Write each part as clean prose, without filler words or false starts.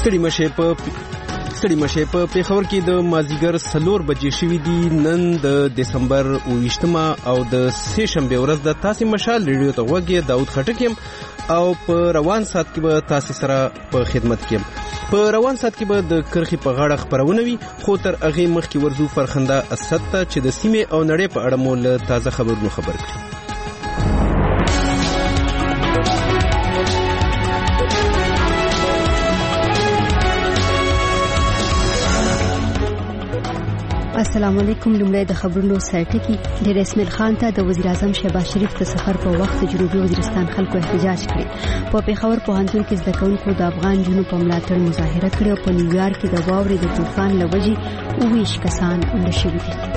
ستړي مشه په پیښور کې د مازیګر 4 بجې شوې دي. نن د دسمبر 28 او د سه شنبه ورځ د تاسو مشال ریډیو ته وګورئ. داود خټکیم او په روان سات کې به تاسو سره په خدمت کې. په روان سات کې به د کرخي په غاړه خبرونه وي، خو تر هغه مخکې ورزو فرخنده اسد ته چې د سیمه او نړۍ په اړه مول تازه خبرونه خبر کړي. السلام علیکم. لومړی د خبرونو سرټکی. ډیر اسماعیل خان ته د وزیر اعظم شهباز شریف د سفر په وخت جنوبي وزیرستان خلکو احتجاج کړی. په پیښور پوهنتون کې زده کوونکو د افغان جنوب په ملاتړ مظاهره کړې او په نیویارک کې د واورې د طوفان له وجې 29 کسان مړه شوي دي.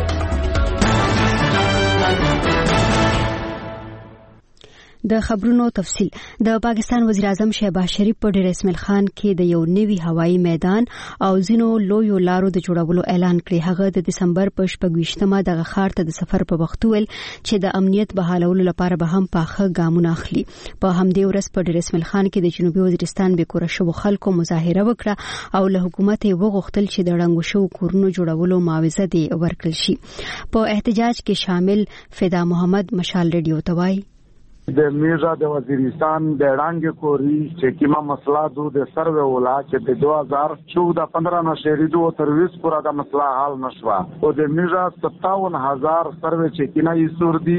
د خبرونو تفصیل. د پاکستان وزیر اعظم شهباز شریف په ډیر اسماعیل خان کې د یو نوي هوایي میدان او ځینو لویو لارو د جوړولو اعلان کړی. هغه د دسمبر په 28مه دغه ښار ته د سفر په وخت ویل چې د امنیت بحالولو لپاره به هم پاخه ګامونه اخلي. په همدې ورځ په ډیر اسماعیل خان کې د جنوبي وزیرستان بیکوره شوو خلکو مظاهره وکړه او له حکومت یې وغوښتل چې د ړنګو شوو کورونو جوړولو معاوضه دې ورکړل شي. په احتجاج کې شامل فدا محمد مشال ریډیو ته وایي د میرزا د وزیرستان د ړنګ کوري چې کیما مسله د سروې ولا چې د 2014 نه شهریدو تر 20 پورا د مسله حل نشوه او د میرزا 57000 سروې چې کینا یې سور دي.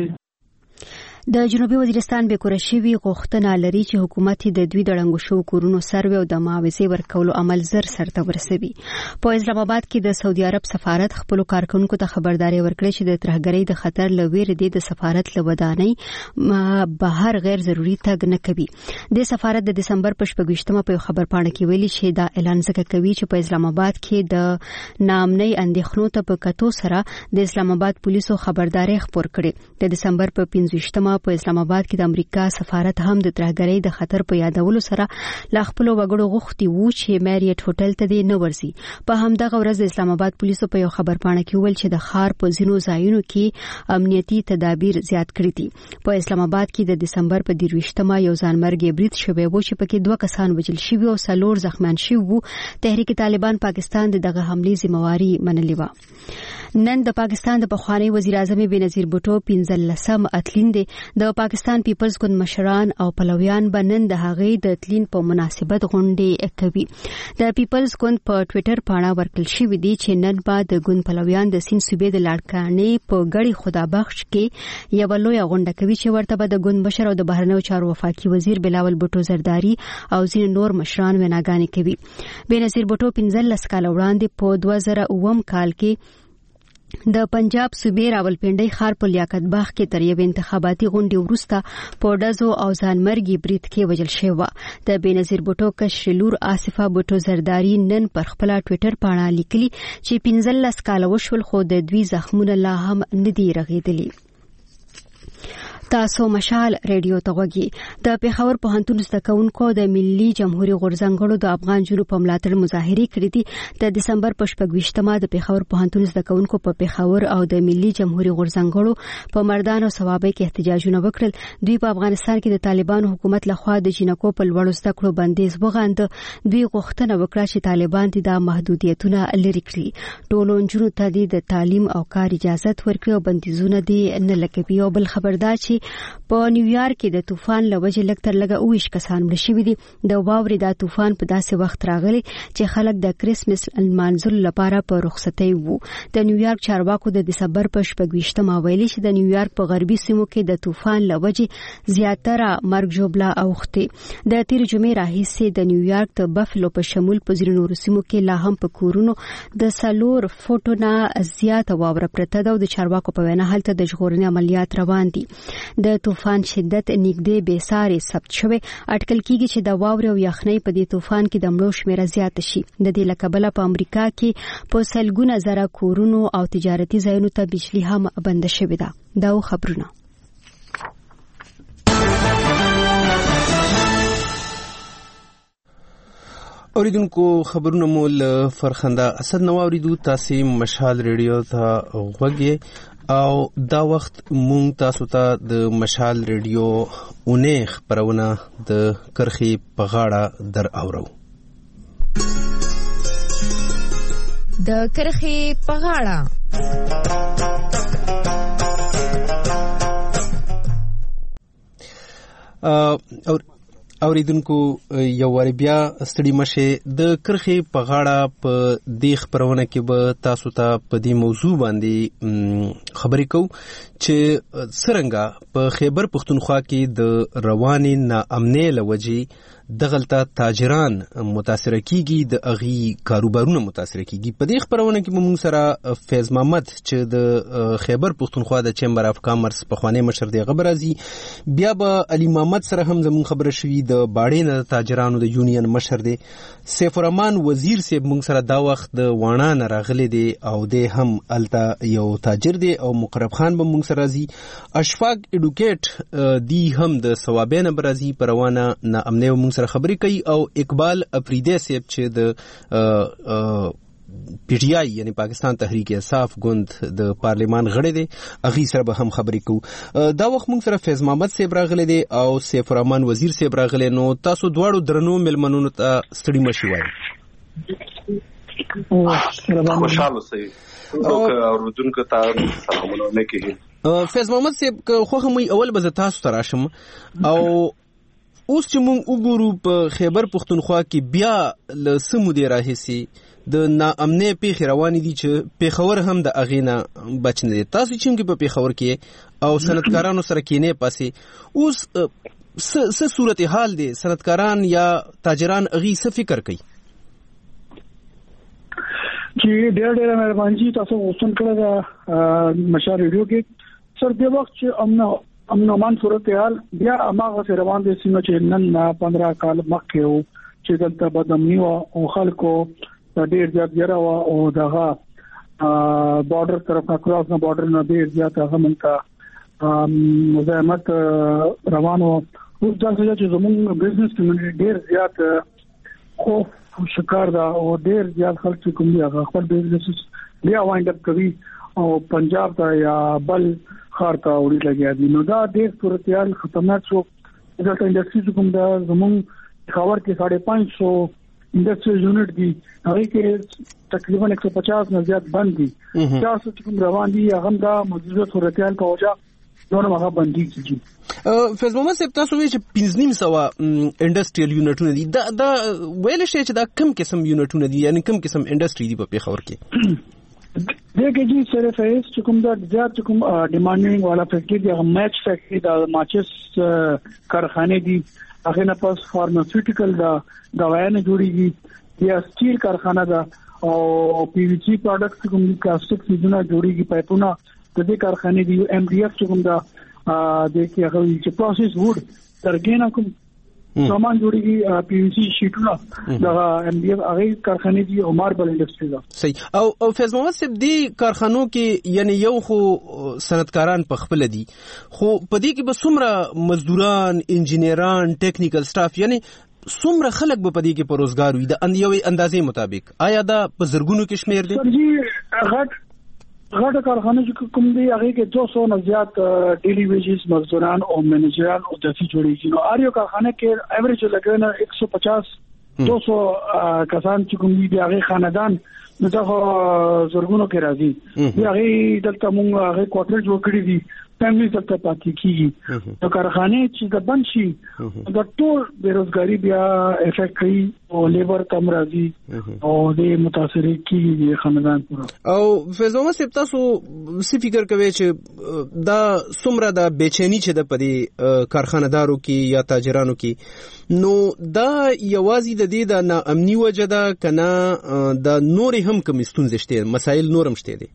د جنوبي وزیرستان بیکوره شوی غوښتنه لري چې حکومت د دوی د ړنګو شوو کورونو سروې او د معاوضې ورکولو عمل زر سرته ورسوي. په اسلام آباد کې د سعودي عرب سفارت خپل کارکونکو ته خبرداري ورکړه چې د ترهګرۍ د خطر له ویرې د سفارت له ودانۍ بهر غیر ضروري تګ نه کوي. د سفارت د دسمبر په 28مه په خبر پاڼه کې ویلي چې دا اعلان ځکه کوي چې په اسلام آباد کې د نامنۍ اندېښنو ته په کتو سره د اسلام آباد پولیسو خبرداري خپور کړي. د دسمبر په 25مه په اسلام آباد کې د امریکا سفارت هم د ترهګرۍ د خطر په یادولو سره لا خپل وګړو غوښتي وو چې میریټ هوټل ته دې نه ورځي. په همدغه ورځ د اسلام آباد پولیسو په یو خبر پاڼه کې ویل چې د ښار په ځینو ځایونو کې امنیتي تدابیر زیات کړي دي. په اسلام آباد کې د دسمبر په 23مه یو ځانمرګي برید شوی و چې پکې 2 کسان وژل شوي او 4 زخمیان شوي وو. تحریک طالبان پاکستان دغه حملې ذمہواری منلې و. نن د پاکستان د پخوانی وزیر اعظم بنظیر بوټو 15 اتلین دی. د پاکستان پیپلز ګوند مشران او پلویان بنن د هغې د اتلین په مناسبت غونډې کوي. د پیپلز ګوند په ټوئیټر پاڼه ورکړل شوې دی چې نن به د ګوند پلویان د سین صوبې د لاړکانې په ګړی خدابخش کې یو لوی غونډه کوي چې ورته به د ګوند مشر او د بهرنیو چارو وفاقي وزیر بلاول بوټو زرداری او ځینې نور مشران ویناګانې کوي. بنظیر بوټو 15 کال وړاندې په 2009 کال کې د پنجاب صوبې راولپنډۍ ښار په لیاقت باغ کې تر یو انتخاباتي غونډې وروسته په ډزو او ځانمرګي برید کې وژل شوی. د بنظیر بوټو کشر لور آصفه بوټو زرداری نن پر خپل ټوئیټر پاڼه لیکلي چې 15 کال وشول خو د دوی زخمونه لا هم نه دي رغېدلي. تاسو مشال ریډیو ته وګورئ. د پیښور پوهنتون زده کوونکو د ملي جمهوریت غورځنګړو د افغان جنوب په ملاتړ مظاهرې کړې دي. د دسمبر په 28مه د پیښور پوهنتون زده کوونکو په پیښور او د ملي جمهوریت غورځنګړو په مردان او ثوابۍ کې احتجاجونه وکړل. دوی په افغانستان کې د طالبانو حکومت لخوا د جنکو په لوړو زده کړو بندیز وغانده. دوی غوښتنه وکړه چې طالبان دې د محدودیتونه لرې کړي، ټولو نجونو ته د تعلیم او کار اجازه ورکړي او بندیزونه دې نه لګوي. او بل خبردار چې په نیویارک کې د طوفان له وجې لږ تر لږه 29 کسان مړه شوي دي. د واورې دا طوفان په داسې وخت راغلی چې خلک د کرسمس لمانځلو لپاره په رخصتۍ وو. د نیویارک چارواکو د دسمبر په 28مه ویلي چې د نیویارک په غربي سیمو کې د طوفان له وجې زیاتره مرګ ژوبله اوښتې. د تیر جمعې راهیسې د نیویارک د بفلو په شمول په ځینو نورو سیمو کې لا هم په کورونو د 4 فوټو نه زیاته واوره پرته ده او د چارواکو په وینا هلته د ژغورنې عملیات روان دي. د طوفان شدت نږدې بې ساري ثبت شوی. اټکل کیږي چې د واورې او یخنۍ په دې طوفان کې د مړو شمیره زیاته شي. د دې له کبله په امریکا کې په سلګونه زره کورونو او تجارتي ځایونو ته بجلی هم بنده شوې ده. دا خبرونه. اوریدونکو خبرونه مول فرخنده اسد نو اوریدو. تاسو مشال ریډیو ته وګورئ او دا وخت مونږ تاسو ته د مشال ریډیو اونې خبرونه د کرخي په غاړه در اورو. د کرخې په غاړه. اوریدونکو یو واری بیا ستړي مشه د کرخې په غاړه په دې خبرونه کې به تاسو ته په دې موضوع باندې خبرې کوو چې څرنګه په خیبر پختونخوا کې د روانې ناامنۍ له وجې دغلته تاجران متاثر کیږي، د اغي کاروبارونه متاثر کیږي. په دې خبرونه کې موږ سره فیض محمد چې د خیبر پختونخوا د چیمبر اف کامرس په خوانی مشر دی غبرازي، بیا به علي محمد سره هم زمون خبره شوې د باړې نه تاجرانو د یونین مشر دی، سیف الرحمن وزیر صاحب موږ سره دا وخت د وانا نه راغلي دی او د هم التا یو تاجر دی، او مقرب خان به موږ سره راځي، اشفاق اډوکیټ دی هم د ثوابین برازي پروانه ناامنۍ موږ سره خبرې کوي، او اقبال افریدی صاحب چې د پی ټی آی یعنی پاکستان تحریک انصاف ګوند د پارلیمان غړی دی، اغي سره به هم خبرې کوو. دا وخت موږ سره فیض محمد صاحب راغلی دی او سیف الرحمن وزیر صاحب راغلی. نو تاسو دواړو درنو ملمنونو ته ستړي مشي وایي. خوشاله سي اوردونکو ته سلامونه کوي. فیض محمد صاحب خو هم اول به تاسو ته راشم، او اوس چې موږ وګورو په خیبر پختونخوا کې بیا له سمو دی راهسي د ناامنۍ پیښې روانې دي چې پیښور هم د اغینا بچ نه دي. تاسو چې په پیښور کې او صنعتکارانو سره کینې پاسې اوس څه صورتحال دی؟ صنعتکاران یا تاجران اغي څه فکر کوي؟ چې ډېر مهرباني تاسو وستون کړه د مشار ریډیو کې سر د وخت چې امن امان صورتحال بیا اماغه روان دي سیمه چې نن 15 کال مخکې وو چې دلته بدامني او خلکو ډېر زیات یره او دغه بارډر طرف کراس نه بارډر نه ډېر زیات هغه منته مزاحمت روانو. اوس دا چې زموږ بزنس کمیونټي ډېر زیات خوف شکار دا او ډېر زیات خلک کوم دي هغه خپل بزنس بیا وایند اپ کوي او پنجاب ته یا بل خار ته وړي لګیا دي. نو دا ډېر صورتحال خطرناک شو. دلته انډستری کوم دا زموږ خبر کې 550 انډستریل یونټ دي، هغه کې تقریبا 150 نه زیات بند دي. 400 کوم روان دي، هغه دا موجوده صورتحال په وجه نور هغه بندي کیږي. فیض محمد صاحب تاسو وایي چې 500 انډستریل یونټونه دي، دا ویل شي چې دا کم قسم یونټونه دي، یعنی کم قسم انډستری دي په پیښور کې؟ دیکھیں جی صرف ہے چکم دا زیاد چکم ڈیمانڈنگ والا فیکٹری دی میچ فیکٹری دا ماچس کارخانے دی هغه نه پس فارماسیوټیکل دا دوايانه جوړیږي یا سټیل کارخانه دا او پی وی سی پروډکټس کوم پلاستیک سیزونه جوړیږي پایپونه د دې کارخانې دی ایم ډی اف کوم دا د کې هغه چې پروسس وډ ترګینا کوم سامان جوړیږي پی وی سی شیټونه دا ایم ډی اف هغه کارخانې دی او ماربل انډستری دا صحیح. او فیض محمد صاحب دی کارخانو کې یعنی یو خو صنعتکاران په خپل دي، خو په دې کې به څومره مزدوران، انجینران، ټیکنیکل سټاف، یعنی څومره خلک به په دې کې په روزګار وي د یو اندازې مطابق؟ آیا دا په زرګونو کې شمیر دي؟ سر جی غټ کارخانه چې کوم دی هغه کې 200 نه زیات ډیلی ویجز مزدوران او منیجران او داسې جوړیږي. نو اریو کارخانه کې ایوریج لګنه 150 200 کسان چې کوم دی هغه خاندان نو دا زرګونو کې راځي. هغه دلته موږ هغه کوارټر جوړ کړی دي، فیملی دلته پاتې کیږي. نو کارخانه چې د بند شي دا ټول بیروزګاری بیا افیکټ کوي او لیبر کم راځي او د متاثر کیږي خاندان پورا. او فیض محمد صاحب تاسو څه فکر کوئ چې دا څومره د بیچینی چې د پدې کارخانه‌دارو کې یا تاجرانو کې، نو دا یوازې د دې د ناامني وجه ده کنه د نور هم کوم ستونزې شته، مسایل نورم شته دي؟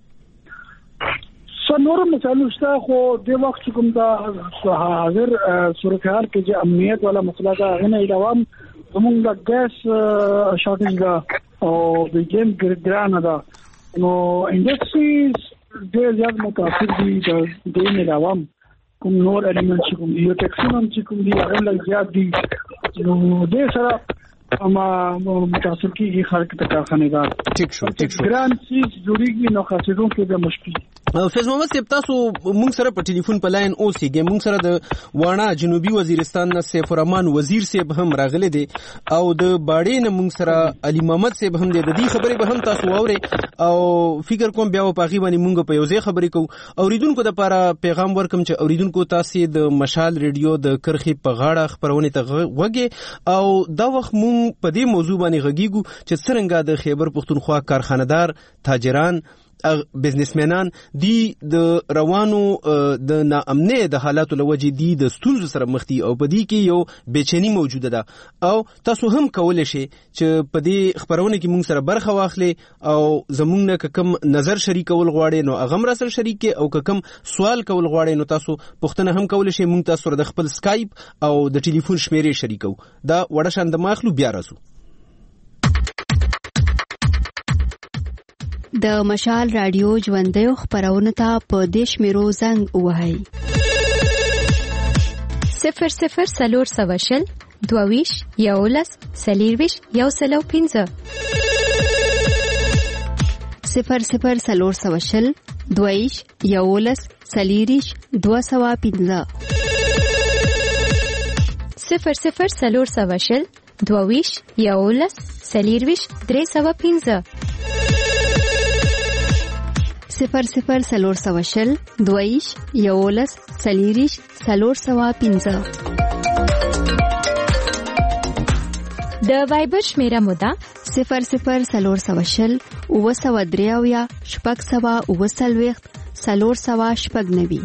نورم مسایل شته، خو د وخت کوم دا حاضر صورتحال کې چې امنیت والا مسله ده هغه نه علاوه زموږ د ګیس شارټیج ده او د جیم ګران ده. نو انډستریز ډېر زیات متاثر دي د دې نه علاوه کوم نور الیمنټ چې کوم یو ټیکسونم چې کوم دی هغه لږ زیات دي. نو دې سره اما متاثر کیږي خلک ته کارخانه‌دار. ٹھیک شو ګران چیز جوړیږي نو خاصیتونو کې به مشکل فیض محمد صاحب تاسو مونږ سره په ټلیفون په لاین اوسېږئ. مونږ سره د واڼه جنوبي وزیرستان نه سیف الرحمن وزیر صاحب هم راغلی دی او د باړې نه مونږ سره علي محمد صاحب هم دی. د دې خبرې به هم تاسو واورئ او فکر کوم بیا په هغې باندې مونږ په یو ځای خبرې کوو. اوریدونکو دپاره پیغام ورکړم چې اوریدونکو تاسې د مشال ریډیو د کرښې په غاړه خپرونې ته غوږئ او دا وخت مونږ په دې موضوع باندې غږیږو چې څرنګه د خیبر پښتونخوا کارخانهدار تاجران بزنسمنان دی د روانو د ناامنۍ د حالاتو لوجې دی د ستونزو سره مخ دي او په دې کې یو بېچینی موجوده ده او تاسو هم کولی شئ چې په دې خپرونه کې مونږ سره برخه واخلئ او زمونږ نه که کوم نظر شریکول غواړئ نو هغه هم راسره شریک کړئ او که کوم سوال کول غواړئ نو تاسو پوښتنه هم کولی شئ. مونږ تاسو سره د خپل سکایپ او د ټلیفون شمیرې شریکو. دا وړه شان د ماخلو بیا راسو. د مشال رادیو ژوندیو خپرونه ته په دې شمیرو زنګ ووهئ: 00 420 22 11 40 105 00 420 22 11 40 205 00 420 22 11 40 305 00 420 22 11 40 405. د وایبر شمیره مودا 00 420 903 649 490.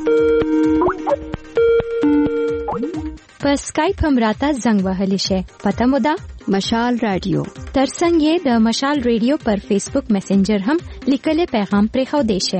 په سکایپ هم راته زنګ وهلی شي. پته مودا مشال رادیو. ترڅنګ یې د مشال ریډیو پر فیسبوک میسنجر هم لیکلي پیغام پرې خو دی شي.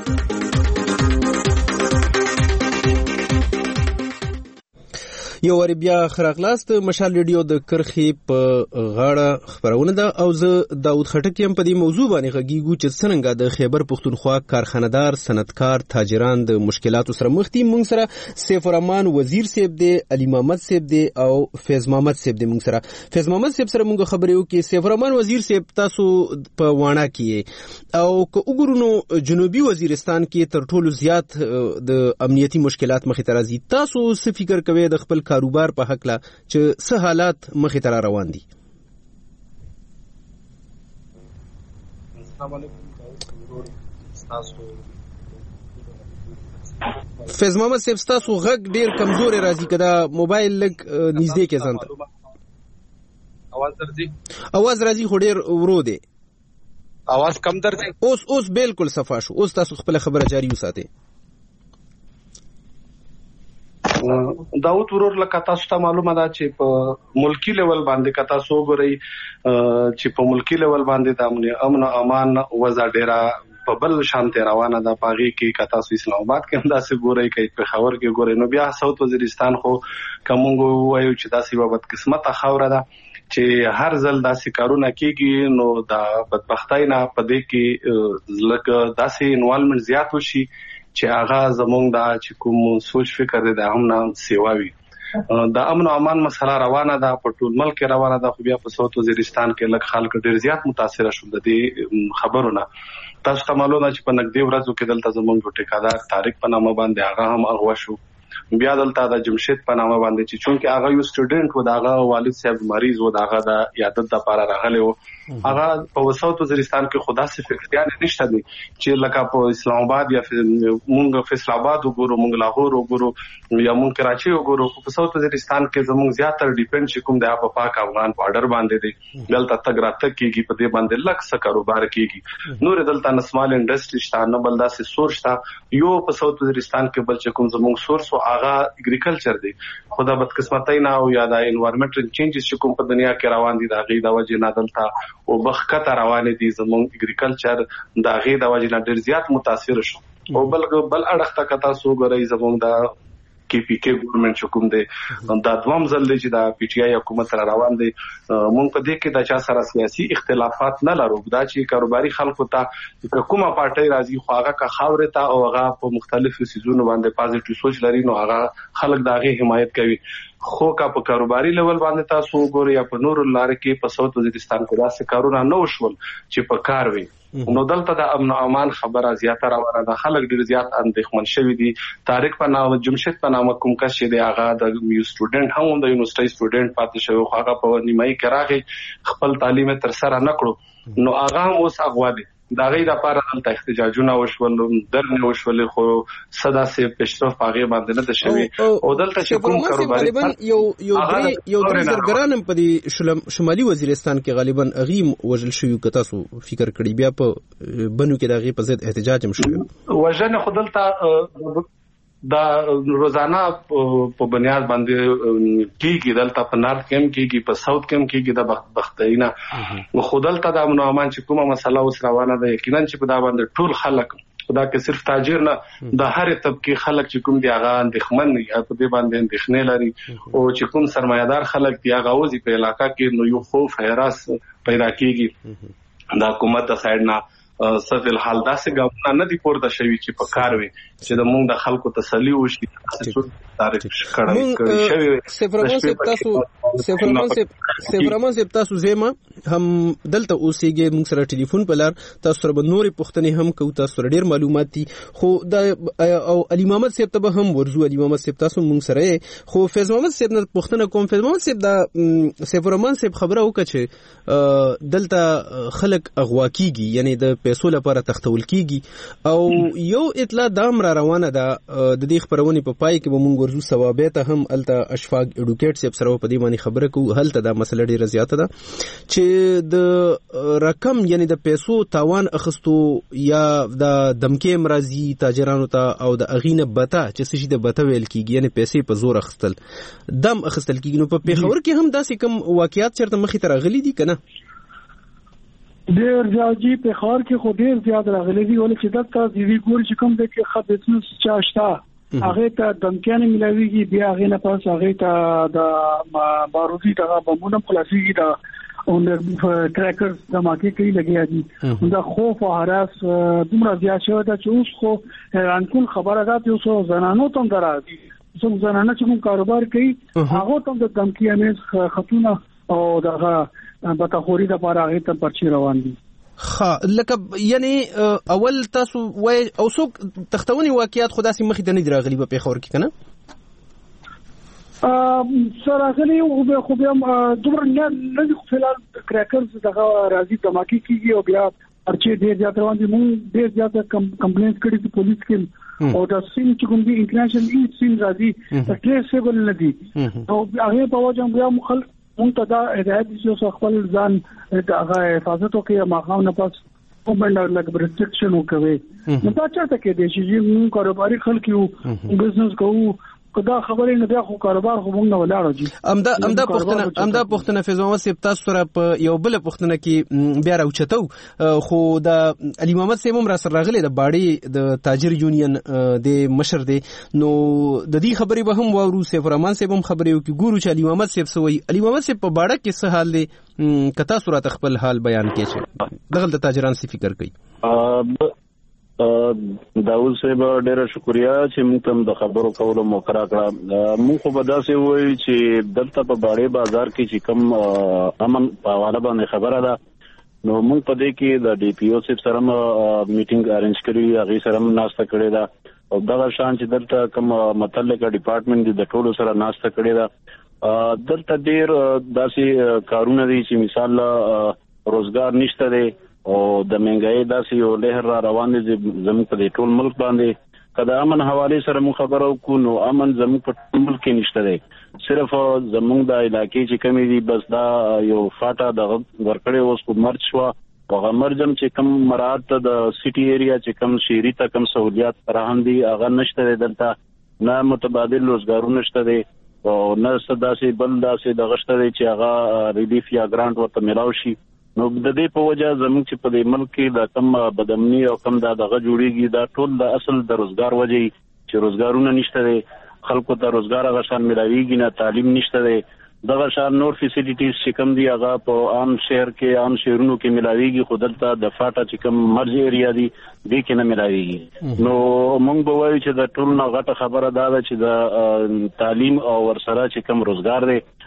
یو واری بیا خراغلاست. مشال ریډیو د کرخې په غاړه خبرونه ده او زه داود خټک یم. په دې موضوع باندې غږیږو چې څرنګه د خیبر پښتونخوا کارخانهدار صنعتکار تاجران د مشکلاتو سره مخ دي. مونږ سره سیف الرحمن وزیر صاحب دی، علي محمد صاحب دی او فیض محمد صاحب دی. مونږ سره فیض محمد صاحب سره مونږ خبرې وکړې. سیف الرحمن وزیر صاحب تاسو په واڼه کې او که وګورو نو جنوبي وزیرستان کې تر ټولو زیات د امنیتي مشکلات مخې ته راځي. تاسو څه فکر کوئ د خپل کاروبار په حق لا چې څه حالات مخې ته روان دي؟ السلام علیکم. تاسو فیض محمد صاحب تاسو غږ ډیر کمزوري راځي، کدا موبایل لګ نږدې کې ځان ته اواز راځي خو ډیر ورو دی. اواز کم درځي؟ اوس بالکل صفا شو. اوس تاسو خپل خبره جاری وساتئ. داود ورور لکه تاسو ته معلومه ده چې په ملکی لیول باندې که تاسو وګورئ چې په ملکی لیول باندې د امن او امان وضع ډیره په بل شانته روانه ده. پاغي کې که تاسو اسلام آباد کې هم داسې ګورئ، کې پېښور کې ګورئ، نو بیا ساوث وزیرستان خو کومو وایو چې داسې بابت قسمته خوره ده چې هر ځل داسې کارونه کیږي نو د بدبختۍ نه په دې کې لکه داسې انوالمنت زیات وشي چې هغه زمونږ دا چې کوم سوچ فکر دی دا هم نه سیواوي. د امن او امان مسله روانه ده، په ټول ملک روانه ده، خو بیا په ساوث وزیرستان کې لږ خلک ډیر زیات متاثر شول د دې خبرونه. تاسو ته معلومه ده چې په نږدې ورځو کې دلته زمونږ ټیکادار طارق په نامه باندې هغه هم اغوا شو. بیا دلته د جمشید په نامه باندې چې چونکه هغه یو سټوډنټ و، داغه والد صاحب مریض و، داغه د عیادت لپاره راغلی و. هغه په ساوث وزیرستان کې خدا سي فکريان نشته دي چې لکه په اسلام آباد یا مونږ فیصل آباد وګورو، مونږ لاهور وګورو یا مونږ کراچي وګورو. په ساوث وزیرستان کې زموږ زیاتره ډیپند چې کوم د پاک افغان بارډر باندې دي، دلته تګ راتګ کیږي، په دې باندې لږ څه کاروبار کیږي. نور دلته نسمال انډستری شته، نه بل داسې سورس شته. یو په ساوث وزیرستان کې بل چې کوم زموږ سورس او هغه اګریکلچر دی. خدا بدقسمتۍ نه او یا د انوایرنمنټل چینجز چې کوم په دنیا کې روان دي دا غي د وجه نه دلته او بخکته روان دي زموږ اګریکلچر دا غي د وجه نه ډیر زیات متاثر شو. او بل اړخ ته کتا سو غوړی زموږ د کې پی کې ګورنمنت چې کوم دی دا دوام ځل دی چې د پی ټی آی حکومت را روان دی. مونږ په دې کې د چا سره سیاسي اختلافات نه لرو، دا چې کاروباري خلکو ته کومه پارټي راځي خو هغه کا خاورې ته او هغه په مختلفو سيزونو باندې پازیټیو سوچ لري نو هغه خلک داغه حمایت کوي. خو کا په کاروباري لیول باندې تاسو وګورئ یا په نور لار کې په ساوث وزیرستان کې داسې کارونه نه وشول چې په کار وي. نو دلته د امن امان خبره زیاته روانه ده. خلک ډیر زیات اندېښمن شوي دي. طارق په نامه جمشید په نامه کوم کس چې دی هغه د یو سټوډنټ هم د یونیورسيټي سټوډنټ پاتې شوی خو هغه په نیمایي کې راغی خپل تعلیم تر سره نه کړو نو هغه هم اوس اغوا دي. دا غي د لپاره دلته احتجاجونه وشول درنه وشول خو صدا سي پیشرفت هغه باندې نه شوی او دلته چې کوم کاروباري یو درې زرګران په دې شمالي وزیرستان کې غالبا اغیم وجل شوی کته سو فکر کړی بیا په بنو کې دغه په ضد احتجاج هم شوی وژنه خدلته دا روزانه په بنیاد باندې کیږي دلته په نارث کېم کیږي په ساوث کېم کیږي د بختینا نو خدلته د امن او امان چې کومه مسله اوس روانه ده یقینا چې په دا باندې ټول خلک خدا کې صرف تاجر نه د هر طبقه خلک چې کوم دی هغه اندېښمن دي په دې باندې اندېښنې لري او چې کوم سرمایدار خلک دی هغه اوسې په علاقې کې نو یو خوف هراس پیدا کیږي د حکومت د سایډ نه صف الحال داسې ګامونه نه دي پورته شوي چې په کار وي چې د موږ د خلکو تسلی وشي تاریخ کړی شوی سفرمان صاحب تاسو زما هم دلته اوسېږئ موږ سره ټلیفون په لار تاسو سره نورې پوښتنې هم کوو تاسو سره ډېر معلومات دي خو د او علي محمد صاحب ته به هم ورځو. علي محمد صاحب تاسو موږ سره خو فیض محمد صاحب نه پوښتنه کوم. فیض محمد صاحب د سفرمان صاحب خبره وکړه چې دلته خلک اغوا کیږي یعنی د پیسو لپاره تختول کیږي او یو اطلاع دام را روانه ده د دې خبرونې په پای کې به موږ ورزو ثوابه ته هم الته اشفاق اډوکیټ سیب سره په دې باندې خبره کوو. هلته دا مسله ډیره زیاته ده چې د رقم یعنی د پیسو تاوان اخستو یا د دمکې مرضی تاجرانو ته او د اغینه بتا چې سشي د بتا ویل کیږي یعنی پیسې په زور اخستل دم اخستل کیږي. نو په پیښور کې هم داسې کوم واقعیات چرته مخې ته راغلي دي کنه؟ ډیر ځاجي په خار کې خو ډیر زیات راغلي دي ولې چې دلته د وی ګور چې کوم د کې خدمت چاشتا هغه ته دمکانه ملويږي بیا هغه نه پاس هغه ته د باروزي دغه بمونه خلاصيږي دا اون ټریکرز د ماکي کې لګیا دي دا خوف او هراس دومره زیات شوی دا چې اوس خو انکول خبره ده چې اوس زنانو ته درازي څو زنانه چې کوم کاروبار کوي هغه ته د دمکی امز خطونه او دغه بتاخوري د لپاره هغه ته پرچی روان دي. لکه یعنی اول تاسو وای او څوک تختونی واقعیات خدا سي مخې ته نه دراغلي په پیښور کې کنه؟ سره غلي او خو بیا دومره نه فلال کریکرز دغه راځي دماکي کیږي او بیا پرچی ډیر زیات روان دي. موږ ډیر زیات کمپلینټ کړي دي پولیس کې او دا سیم چې کوم دي انټرنیشنل سیم راځي ټریسبل نه دي او هغه په وجه بیا مخل مونږ ته دا هدایت دي چې خپل ځان د حفاظت وکړي ماقام نه پاس کومند لګ ریسټریکشن وکړي نو دا چاته کې دي چې موږ کاروباري خلک یو بزنس کوو کدا خبرې نه بیا خو کاروبار خو موږ نه ولاړو دي. امدا پښتنه فیض محمد صاحب تاسو سره په یو بل پښتنه کې بیا راوچتو خو د علي محمد صاحب هم را سره راغلي د باړي د تاجر یونین د مشر دی نو د دې خبرې به هم وورو. سیف الرحمن صاحب هم خبرې وکي ګورو چې علي محمد صاحب سوي. علي محمد صاحب په باړه کې څه حال دی کتا صورت خپل حال بیان کړي چې دغه د تاجران څه فکر کوي؟ داود صاحب ډیره شکریا چې موږ تم د خبرو کولو موقع راکړه. موږ خو به داسې وایو چې دلته په باړې بازار کې چې کم امن په حواله باندې خبره ده نو موږ په دې کې د ډي پی او صاحب سره میټینګ ارینج کړی هغه سره ناشته کړې ده او دغه شان چې دلته کوم متعلقه ډپارټمنټ د ټولو سره ناشته کړې ده. دلته ډیر داسې کارونه دي چې مثال روزګار نشته دی او د منګای داسې یو لهر را روان دي زموږ په دې ټول ملک باندې. کله امن حواله سره مو خبرو کو نو امن زموږ په ملک کې نشته دی صرف زموږ د علاقې چې کمی دي بس دا یو فاټا د ورکړې اوس په مرچ شو او مرجم چې کم مراد د سټي ایریا چې کم شهري ته کم سہولیات فراهم دي هغه نشته دلته نه متبادل روزګارونه نشته دي او نه صداسي بل داسې د غشته دي چې هغه ریلیف یا ګرانټ ورته ملاوي شي. نو د دې په وجه زموږ چې په دې ملک کې د کم بدامني او کم دغه جوړیږي دا ټول د اصل د روزګار وجه چې روزګارونه نشته دي خلکو ته روزګار هغه شان ملاويږي نه تعلیم نشته دي دغه شان نور فیسیلیټیز چې کم دي هغه په عام شهر کې عام شهرونو کې ملاويږي خو دلته د فاټا چې کم مرز ایریا دي دې کې نه ملاويږي. نو موږ به وایو چې د ټول نه غټه خبره دا ده چې د تعلیم او ورسره چې کم روزګار دی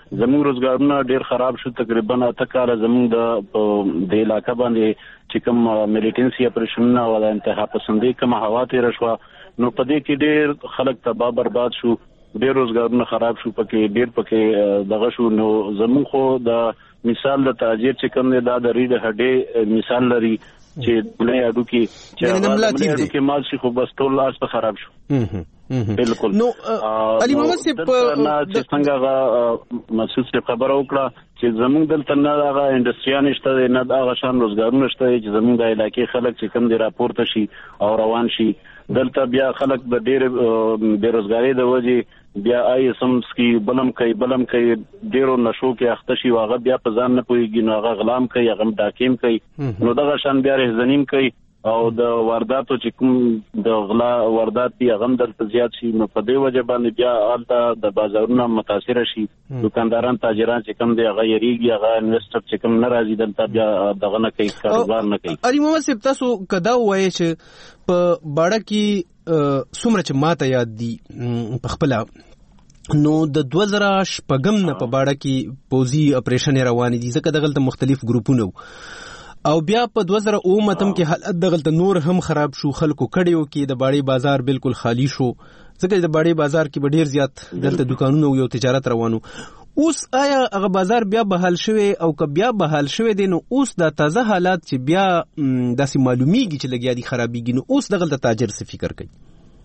زموږ روزګارونه ډیر خراب شو. تقریبا 8 کال زموږ د علاقې باندې چې کوم ملیټنسي اپریشنونه او د انتها پسندي کوم هوا تیر شو، نو په دې کې ډیر خلک تباہ برباد شو، ډیر روزګارونه خراب شو، پکې دغه شو. نو زموږ خو د مثال د تاجر چې کوم دا د ریډ هډې مثال لري چې نه اډو کې چې اډو کې مال شي، خو بس ټول لاس په خراب شو. بالکل. نو علي محمد صاحب چې څنګه مسعود صاحب خبره وکړه چې زموږ دلته نه هغه انډستریان شته، نه هغه شان روزګارونه شته چې زموږ د علاقې خلک چې کوم دي راپورته شي او روان شي. دلته بیا خلک د ډېر بیروزګاری د وجې بیا سمس کې بلم کوي ډېرو نشو کې اخته شي، هغه بیا په ځان نه پوهېږي، نو هغه غلام کوي، هغه ډاکیم کوي، نو دغه شان بیا رهزنیم کوي او د وارداتو چې کوم د غلا واردات دي هغه دلته زیات شي. نو په دې وجه باندې بیا هلته د بازارونو متاثر شي، دکانداران تاجران چې کوم دی هغه یریږي، هغه انویسټر چې کوم ناراضي دلته بیا دغه نه کوي، کاروبار نه کوي. علي محمد صاحب تاسو کدا وایي چې په باړه کې څومره چې ماته یاد دي په خپل نو د 2014 نه په باړه کې پوزي اپریشن روان دي، ځکه دغه مختلف ګروپونه او بیا په 2019 کې حالت دغه نور هم خراب شو، خلکو کډیو کې د باړې بازار بالکل خالی شو، ځکه د باړې بازار کې به ډیر زیات دلته دکانونه او تجارت روانو. اوس آیا هغه بازار بیا بحال شوی او که بیا بحال شوی دی، نو اوس د تازه حالات چې بیا داسې معلومیږي چې لګیا دي خرابېږي، نو اوس دغه تاجر څه فکر کوي؟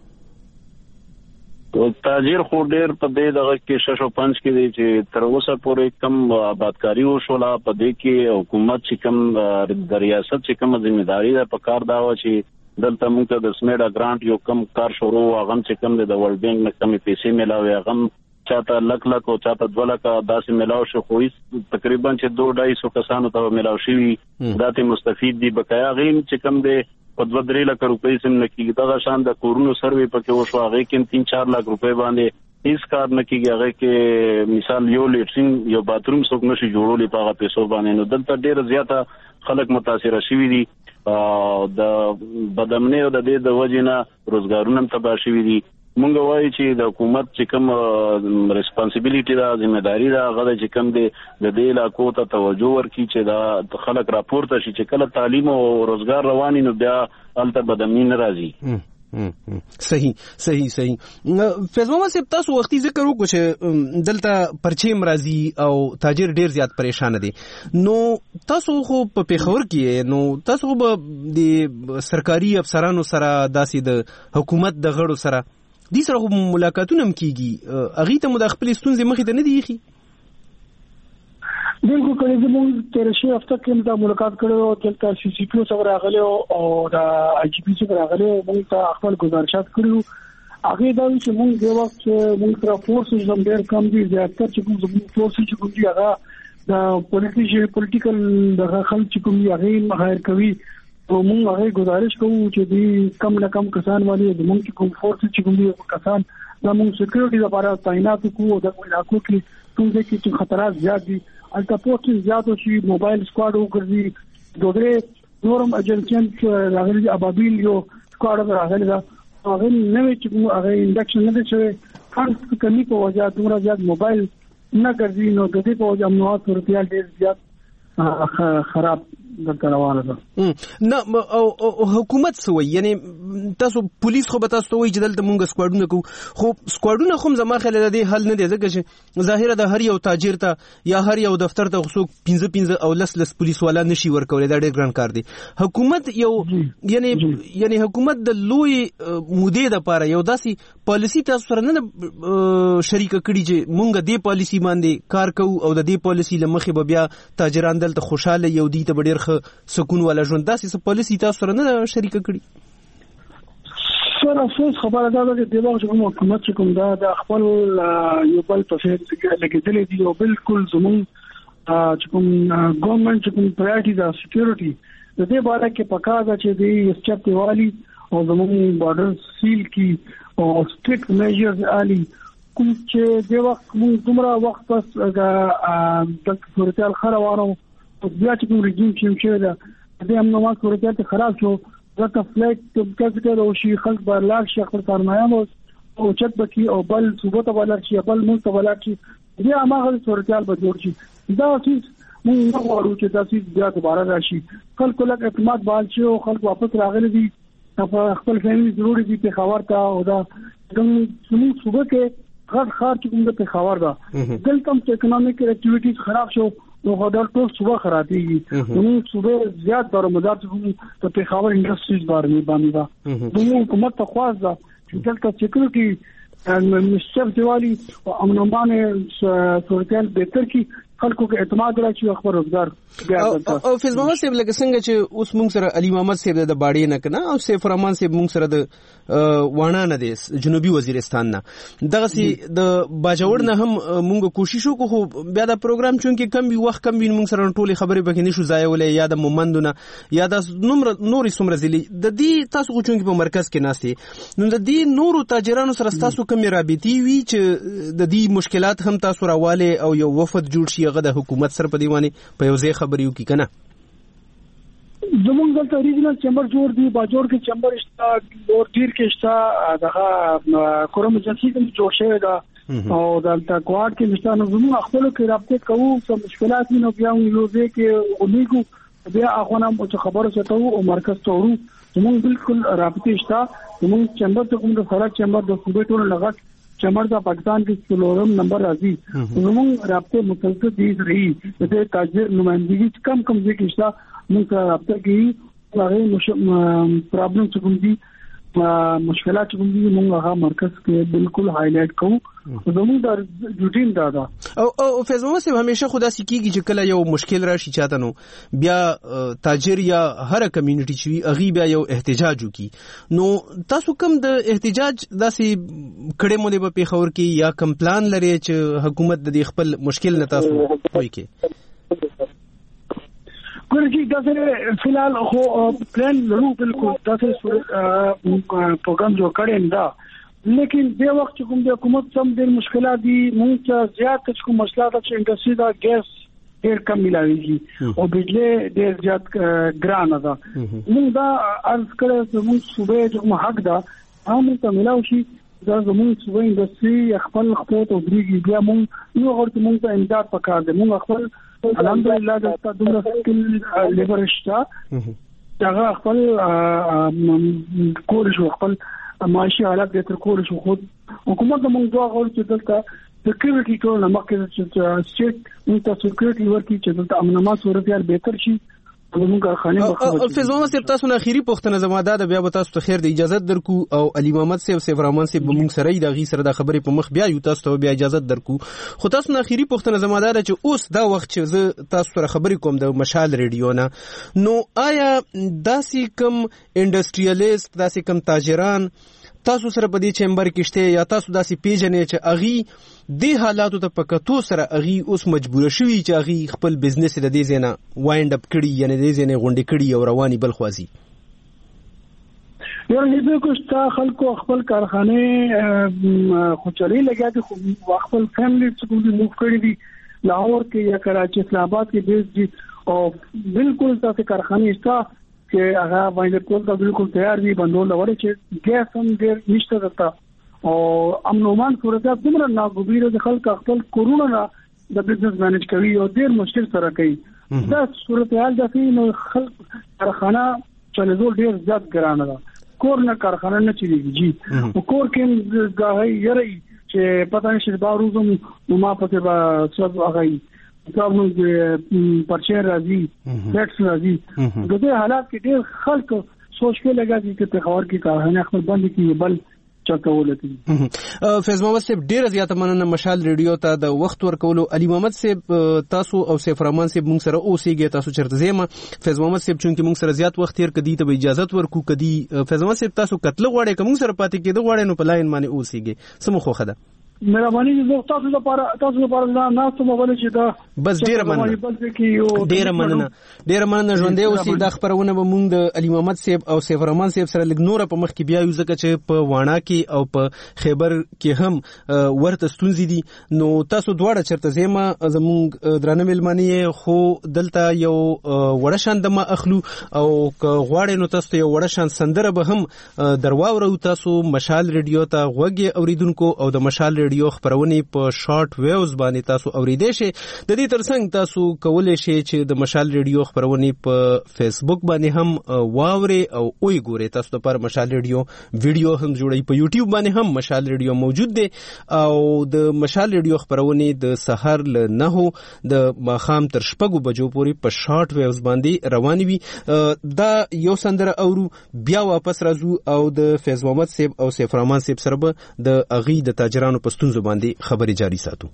تاجر خو ډیر په دې دغه کې شش او پنځ کې دی چې تر اوسه پورې کم آبادکاری وشوله. په دې کې حکومت چې کم د ریاست چې کوم ځمېداري ده په کار دا و چې دلته موږ ته د سمیډا ګرانټ یو کم کار شروع، هغه چې کم د ورلد بانک نه کمې پیسې ملاوي، هغه چاته لک او چاته 2 لک داسې ملاو شو، خو تقریبا چې 2-250 کسانو ته ملاو شوي داتې مستفید دي. بقایا غیم چې کم دی په 2-3 لک روپۍ سم نه کېږي. دغه شان د کورونو سروې پکې وشو، هغه کې 3-4 لک روپۍ باندې هیڅ کار نه کېږي. هغه کې مثال یو لیټرین یو باتروم څوک نشي جوړولی په هغه پیسو باندې. نو دلته ډېر زیاته خلک متاثره شوي دي، د بدامنۍ او د دې د وجې نه روزګارونه هم تباه شوي دي. مونږ وایو چې د حکومت چې کوم ریسپانسیبিলিټي ده، ذمہداري ده، هغه چې کوم دی د دې علاقو ته توجه ورکړي چې دا خلک راپورته شي چې کله تعلیم او روزګار رواني نو بیا هلته بدامني نه راځي. صحیح. فیض محمد صاحب تاسو وختي ذکر وکړو چې دلته پرچیم راځي او تاجر ډیر زیات پریشان دي، نو تاسو خو په پیښور کې، نو تاسو به د سرکاري افسرانو سره داسې د حکومت د غړو سره دې سره ملاقاتونه هم کیږي، هغه ته مو د خپل ستونزې مخې ته نه دی ایښي؟ بالکل کله زموږ تیر شي هفته کې دا ملاقات کړو، دلته سی سی پی او سره راغلی او دا آی جی پی سره راغلی، موږ ته خپل گزارشات کړو. هغه دا چې موږ د وخت موږ سره فورسز هم ډېر کم دي، زیاتره چې موږ فورسز چې کوم دي هغه د پولیټیکل د خلک چې کوم دي هغه هایر کوي، او موږ هغه گزارش کوو چې دې کم نه کم کسان والی زموږ چې کوم فورسز چې کوم دي کسان دا موږ سکیورټي لپاره تعینات کوو. د علاقو کې کوم ځای کې چې خطرات زیات دي البته پوسټ زیات شي، موبایل سکواډ وګرځي، دوغره نورم ایجنسیان راغلي، ابابیل یو سکواډ راغلي دا هغه نوې چې هغه انډکشن نه دي چې خاص کمی په وجه دومره زیات موبایل نه ګرځي، نو د دې په وجه امنیت صورتحال ډېر زیات خراب دلته روانه ده. نه او حکومت سوی یعنی تاسو پولیس خو به تاسو وایي چې دلته مونږ سکواډونه کوو، خو سکواډونه خو زما خیال د دې حل نه دی، ځکه چې ظاهره د هر یو تاجر ته یا هر یو دفتر ته څوک 15 او 10 پولیس والا نشي ورکولای، دا ډېر ګران کار دی. حکومت یو یعنی حکومت د لوی مودې لپاره یو داسې پالیسی تاسو سره نه شریک کړي چې مونږ دې پالیسی باندې کار کوو او د دې پالیسی لمخې به بیا تاجران دلته خوشاله یو دي ته ډېر سکون والا ژوند داسې پالیسی تاسو سره نه شریک کړي؟ سره افسوس خبره ده چې د وخت کوم حکومت چې کوم دا د خپل یو بل په فیر لګیدل دي او بالکل زموږ چې کوم ګورنمنت چې کوم پرایورټي دا سکیورټي د دې باره کې پکا ده چې د اسټپ والی او زموږ بارډر سیل کی او سټریکټ میجرز علی کوم چې د وخت موږ دومره وخت پس د صورتحال خرابوالو بیا چې کوم رژیم چې دا د امنیت صورتحال خراب شو، ځکه فلایټ کله او شي خلک بار لاړ شي خپل سرمایه او چت بکی او بل صوبه ته ولر شي بل ملک ته ولر شي، بیا هغه صورتحال به جوړ شي. دا چیز موږ نه غواړو چې دا چیز بیا دوباره راشي. خلکو لږ اعتماد بحال شي او خلک واپس راغلي دي خپل فیملی ضروري دي پېښور ته. او دا زموږ صوبه کې غټ ښار چې کوم د پېښور ده دلته هم اکونومیک اکټیویټیز خراب شو نو دا ټول صوبه خرابېږي. زموږ صوبه زیات دارومدار د پېښور انډسټریز باندې ده. زموږ حکومت ته خواست ده چې دلته سکیورټي مشرف دیوالي او امن امان صورتحال بهتر کی خلکو کې اعتماد راشي او خبر روزګار بیا او فیض محمد صاحب لکه څنګه چې اوس موږ سره علي محمد صاحب د باړې نه کنه او سیف الرحمن صاحب موږ سره د وانا نه دی جنوبي وزیرستان نه دغه سي د باجوړ نه هم موږ کوشش وکړو خو بیا دا پروګرام چونکې کم وی وخت کم وی موږ سره ټولې خبرې پکې نشو ځای ولې یا د مومندونه یا د نورې څومره ځلې د دې تاسو چونکې په مرکز کې ناستي نو د دې نورو تاجرانو سره تاسو کوم رابطي وی چې د دې مشکلات هم تاسو راواله او یو وفد جوړ شي هغه د حکومت سره په دیوانه په یو ځای خبرې وکړي کنه. زمونږ دلته ریجنل چیمبر جوړ دی باجوړ کې چیمبر شته اور ډیر کې شته دغه کورم ایجنسی کې جوړ شوی دا او دلته کوارټ کې نشته. نو زموږ خپل کې رابطه کوو څه مشکلات نو بیا یو ځای کې اونیګو بیا هغه نام او خبره ستو او مرکز ته ورو. زموږ بالکل رابطه شته. زموږ چیمبر ته کوم د فرق چیمبر د صوبې ټول لغت چمر دا پاکستان کې څلورم نمبر راځي. زموږ رابطه مسلسل دي رہی د تاجر نمائندګي کم ځای کې شته. موږ رابطه کې هغه پرابلم څه کوم دي مشکلات کوم دي موږ هغه مرکز کې بالکل هایلایټ کوو. زموږ د روټین دا او فیض محمد صاحب همیشه خدا سکیږي چې کله یو مشکل راشي چاته نو بیا تاجر یا هر کمیونټي چې اغي بیا یو احتجاج وکي. نو تاسو کوم د احتجاج داسې کړه مونږ په پیښور کې یا کم پلان لري چې حکومت د خپل مشکل نه تاسو وایي کې ګورګي دا فلحال خو پلان لرو بالکل تاسو پروګرام جوړ کړی دا لیکن د وخت کوم د حکومت سم د مشکلات دي موږ زیات کوم مسله ده چې انډستری دا ګیس ډیر کم ملایږي او بجلی ډیر زیات ګرانه ده. موږ دا ارز کړو چې موږ صوبې کوم حق ده هم ته ملاوي شي دا زموږ صوبې انډستری خپل خپل او بریږي بیا موږ یو ورته موږ ته امداد پکار دي. موږ خپل الحمدلله د دومره سکل لیبر شته هغه خپل کور شو خپل معاشي حالات به تر کور شو. خود حکومت موږ دوه غوړ چې دلته سکیورټي ټول نه مخکې چې سټیټ موږ ته سکیورټي ورکړي چې دلته امن امان صورتحال بهتر شي. فیض محمد صاحب تاسو نه اخیری پوښتنه زما ده بیا به تاسو ته خیر د اجازه درکو او علي محمد صاحب سیف الرحمن صاحب موږ سره د غي سره د خبرې په مخ بیا یو تاسو ته بیا اجازه درکو. خو تاسو نه اخیری پوښتنه زما ده چې اوس دا وخت چې زه تاسو سره خبرې کوم د مشال ریډیو نه نو آیا داسې کم انډستریالیست داسې کم تاجران تاسو سره په دې چیمبر کې شته یا تاسو داسې پیژنې چې اغي د حالاتو ته پکاتو سره اغي اوس مجبور شوي چې اغي خپل بزنس د دې زنه وایند اپ کړي یعنی د دې زنه غونډې کړي او رواني بل خوازي یو نه کوستا خلکو خپل کارخانه خو چلي لګیا دي خو خپل فیملی څخه موږ کړی دي لاهور کې یا کراچي اسلام آباد کې بیس دي او بالکل تاسو کارخانه استا چې هغه باندې کول دا بالکل تیار دي بندول لوري چې ګیس هم ډیر نشته دتا او امن امان صورتحال څومره ناګوبیره د خلک خپل کورونا د بزنس مینج کوي او ډیر مشکل سره کوي. دا صورتحال د نو خلک کارخانه چلول ډیر زیات ګرانه ده. کور نه کارخانه نه چلیږي او کور کې غاهي یری چې پتا نشي دا روزم نو ما پته با څه هغه کومو پرچیر راځي ټیکس راځي د دې حالات کې ډېر خلک سوچ کې لګا چې په خبر کې کارخانه خپل بند کې بل چاکولتي. فیض محمد صاحب ډېر زیات مننه مشال ریډیو ته د وخت ورکولو. علي محمد صاحب تاسو او سیف الرحمن صاحب موږ سره اوسېږي تاسو چرته زما فیض محمد صاحب چونکه موږ سره زیات وخت تیر کدي ته اجازه ورکو کدي فیض محمد صاحب تاسو کتل غواړئ کوم سره پاتې کېدو غواړئ نو په لاین باندې اوسېږي سمو خوخه ده مهرباني زه تاسو لپاره نه ته مو چې دا بس ډیر مننه ژوندې اوسې دا خبرونه به مونږ د علي محمد صاحب او سیف الرحمن صاحب سره لګنوره په مخ کې بیا یو ځکه چې په وانا کې او په خیبر کې هم ورته ستونزې دي نو تاسو دواړه چرته زما زمونږ درانه ملمنی خو دلته یو وړه شان دمه اخلو او غواړې نو تاسو یو وړه شان سندره به هم درواورو تاسو مشال ریډیو ته غوږی اوریدونکو او د مشال ریډیو خبرونه په شارټ ویوز باندې تاسو اوریدئ شئ. د دې ترڅنګ تاسو کولای شئ چې د مشال ریډیو خبرونه په فیسبوک باندې هم واوري او وی ګوري. تاسو د پر مشال ریډیو ویډیو هم جوړی، په یوټیوب باندې هم مشال ریډیو موجود دی او د مشال ریډیو خبرونه د سحر ل 9 د ماخام تر 6 بجو پورې په شارټ ویوز باندې روان وي. دا یو سندره اورو بیا واپس راځو او د فیض محمد صاحب او سیف الرحمن صاحب سره به د اغي د تاجرانو په ستونزو باندې خبرې جاری ساتو.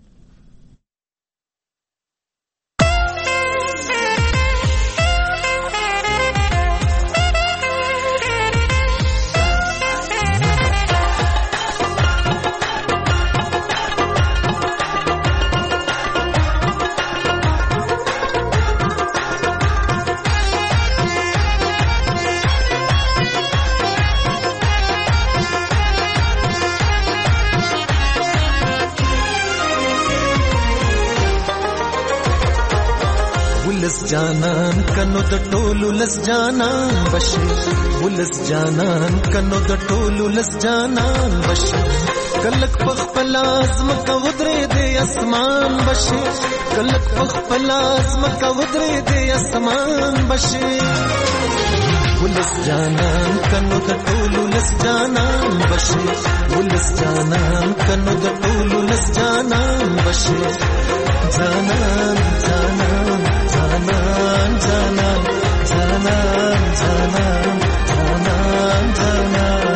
ولس جانان کنو د ټولو لس جانان بشي، ولس جانان کنو د ټولو لس جانان بشي. کلک پخپل ازمکه ودرې د اسمان بشي، کلک پخپل ازمکه ودرې د اسمان بشي. ولس جانان کنو د ټولو لس جانان بشي، ولس جانان کنو د ټولو لس جانان بشي. جانان جانان جانان جانان جانان جانان جانان جانان.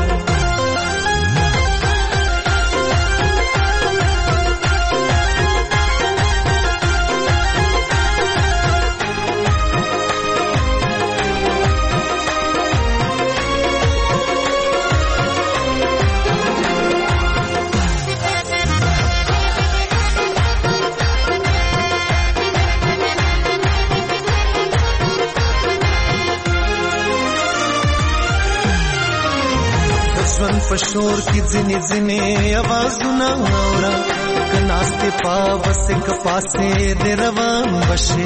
پشور کی ځنې ځنې आवाजونه اورا کناسته پاوسه کپاسه د روان بشي.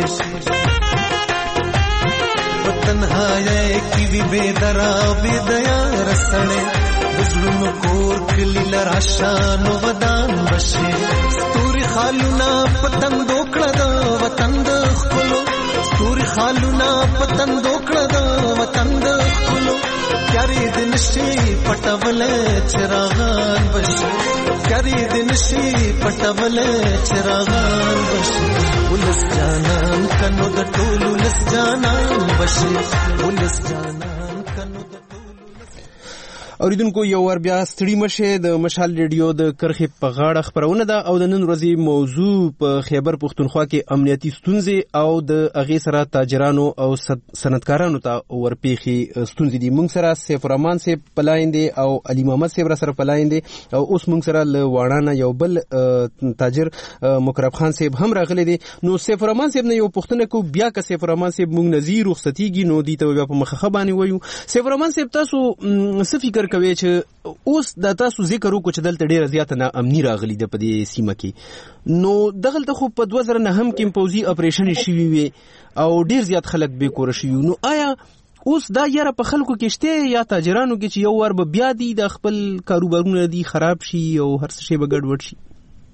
وطنهای کی وی بيدرا بيدیا رسړې وزلونو کور کلی لراشانو ودان بشي. ستوري خالونا پتن دوکړه د وطن د خپلو، ستوري خالونا پتن دوکړه د وطن د خپلو. کاری دن شي پټول چراغان بشي، کاری دن شي پټول چراغان بشي. ولس جانان کنو د ټولو لس جانان بشي، ولس جانان کنو د اوریدونکو یو ور بیا ستړي مشه. د مشال ریډیو د کرخي په غاړه خبرونه ده او د نن ورځې موضوع په خیبر پختونخوا کې امنیتي ستونزې او د اغه سره تاجرانو او صنعتکارانو ته ورپیخي ستونزې دي. موږ سره سیف الرحمن صاحب پلایندې او علي محمد صاحب سره پلایندې او اوس موږ سره ل واړانه یو بل تاجر مقرب خان صاحب هم راغلي دي. نو سیف الرحمن صاحب نه یو پښتنه کو بیا که سیف الرحمن صاحب موږ نذیر رخصتيږي نو دي ته بیا په مخه باندې وایو. سیف الرحمن صاحب تاسو څه فکر کوي چې اوس د تاسو ذکر وکړو چې دلته ډیره زیاته نه امني راغلي د پدې سیمه کې، نو دغلته خو په 2009 کې پوزي اپریشن شوی وي او ډیر زیات خلک به کور شي. نو آیا اوس دا یاره په خلکو کې شته یا تاجرانو کې چې یو ور به بیا دي د خپل کاروبارونه دي خراب شي او هر څه شی به ګډوډ شي؟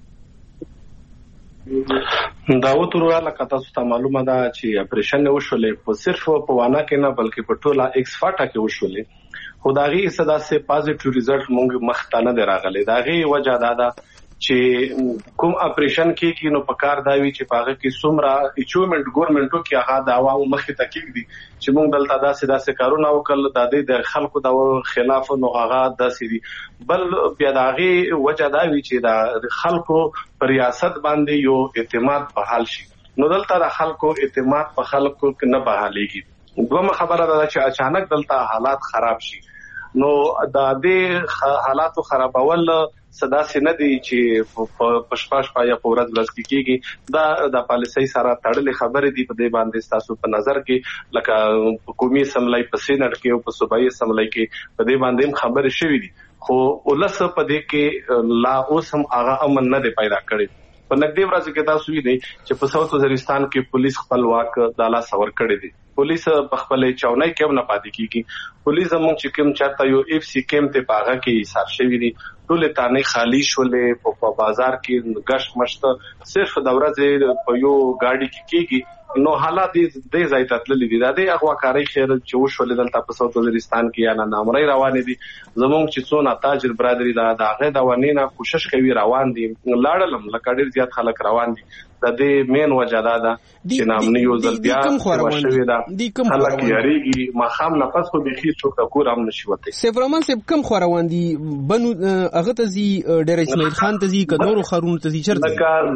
دا وترواله کته ست معلومه ده چې اپریشن وشولې په صرف په وانا کې نه بلکې په ټوله ایکس فاټا کې وشولې. خدایي صدا سه پازیټیو ریزلټ مونږ مختانه دراغله. داغي وجہ دا چې کوم اپریشن کې نو پکار داوی چې پاغه کې سومرا اچیومنت ګورنمنټو کې هغه د عوامو مخې ته کېږي چې مونږ دلته داسې کارونه وکړل د دې د خلکو د خلاف نو هغه داسې دي. بل بیا داغي وجہ داوی چې د خلکو پر ریاست باندې یو اعتماد په حال شي. نو دلته د خلکو اعتماد په خلکو کې نه بحالېږي. دومره خبره ده چې اچانک دلته حالات خراب شي نو د دې حالاتو خرابول صدا سينه دي چې پښپاش پایا پورز ورځ کېږي. دا د پالیسي سره تړلې خبرې دي. په دې باندې تاسو په نظر کې لکه حکومي سملای په سینټ کې او په صوبایي سملای کې په دې باندې خبرې شوې دي، خو ولس په دې کې لا اوس هم هغه امن نه دی پیدا کړی. په نږدې ورځ کې تاسو وینئ چې په ساوث وزیرستان کې پولیس خپل واک د لاس ور کړی دی. پولیس په خپل چاونای کې نه پاتې کیږي. پولیس زموږ چې کوم چاته یو اف سی کېم ته پاغه کې ایثار شوی دی ټول تانه خالی شولې په بازار کې غش مشته صرف د ورځې په یو گاډي کې کیږي. نو حالات دې ځای ته تللي دي. دا د اغواکاري خیر چې وشولې دلته په ساوث وزیرستان کې یا نه نامرئی روانې دي. زموږ چې څونه تاجر برادری دا هغه د ونینه کوشش کوي روان دي لاړلم لکه ډیر زیات خلک روان دي. د دې مین وجه دا ده چې نامني یو ځل بیا شوی دا خلک یریږي ماخام نفس خو بخیر څوک د کور هم نشي وته. سیف رحمان صاحب کم خو روان دي بنو هغه ته زی ډیر اسماعیل خان ته زی کډورو خارون ته زی چرته لکه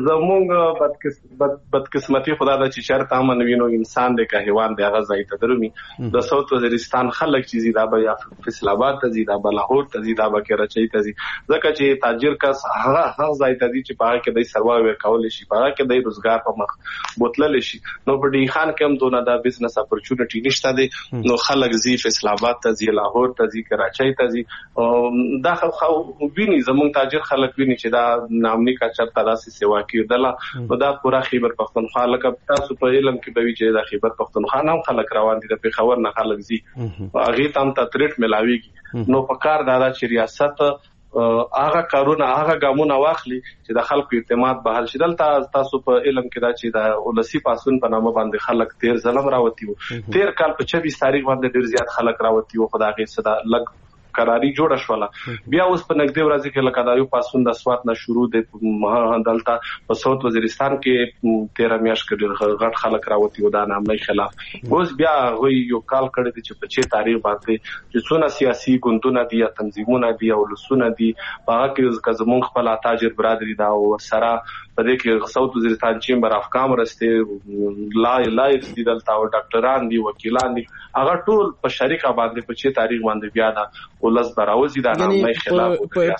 زمونږ بدقسمتي خدا د چې شرط امن وینو انسان دی که حیوان دی هغه ځای ته درومي. د ساوث وزیرستان خلک چې زی دا به فیصل آباد ته زی دا به لاهور ته زی دا به کراچۍ ته زی ځکه چې تاجر کس هغه ځای ته دی چې پاره کې د سروایو کول شي پاره کې د روزګار په مخ بوتلل شي. نو په ډی خان کې هم دونه دا بزنس اپورچونټی نشته دی. نو خلک زی فیصل آباد ته زی لاهور ته زی کراچۍ ته زی دا خو ویني زموږ تاجر خلک ویني چې دا نامني کا چرته داسې سیوا کیدله. نو دا پورا خیبر پختونخوا لکه تاسو په علم کې به وی چې دا خیبر پختونخوا هم خلک روان دي د پیښور نه خلک زی هغه تام ته تریټ ملاويږي. نو په کار دا چې ریاست هغه کارونه هغه ګامونه واخلي چې د خلکو اعتماد بحال شي. دلته تاسو په علم کې دا چې د ولسی پاسون په نامه باندې خلک 13 ظلم راوتی وو 13 کال په 26 تاریخ باندې ډیر زیات خلک راوتی وو خدای صدا لګ قراری جوړه شوله. بیا اوس په نږدې ورځ کې لکه دا یو پاسون د سوات نه شروع دی دلته په ساوث وزیرستان کې 13 میاشت کې غټ خلک راوتی و دا نامنۍ خلاف. اوس بیا غوي یو کال کړی دی چې په 6 تاریخ باندې چې څونه سیاسي ګوندونه دي یا تنظیمونه دي او لسونه دي هغه کې زمونږ خپل تاجر برادری دا ورسره په دې کې ساوث وزیرستان چیمبر اف کامرس ته لای دي دلته او ډاکټران دي وکیلان دي هغه ټول په شریکه باندې په 6 تاریخ باندې بیا دا ولس براوزي دا نامنۍ خلاف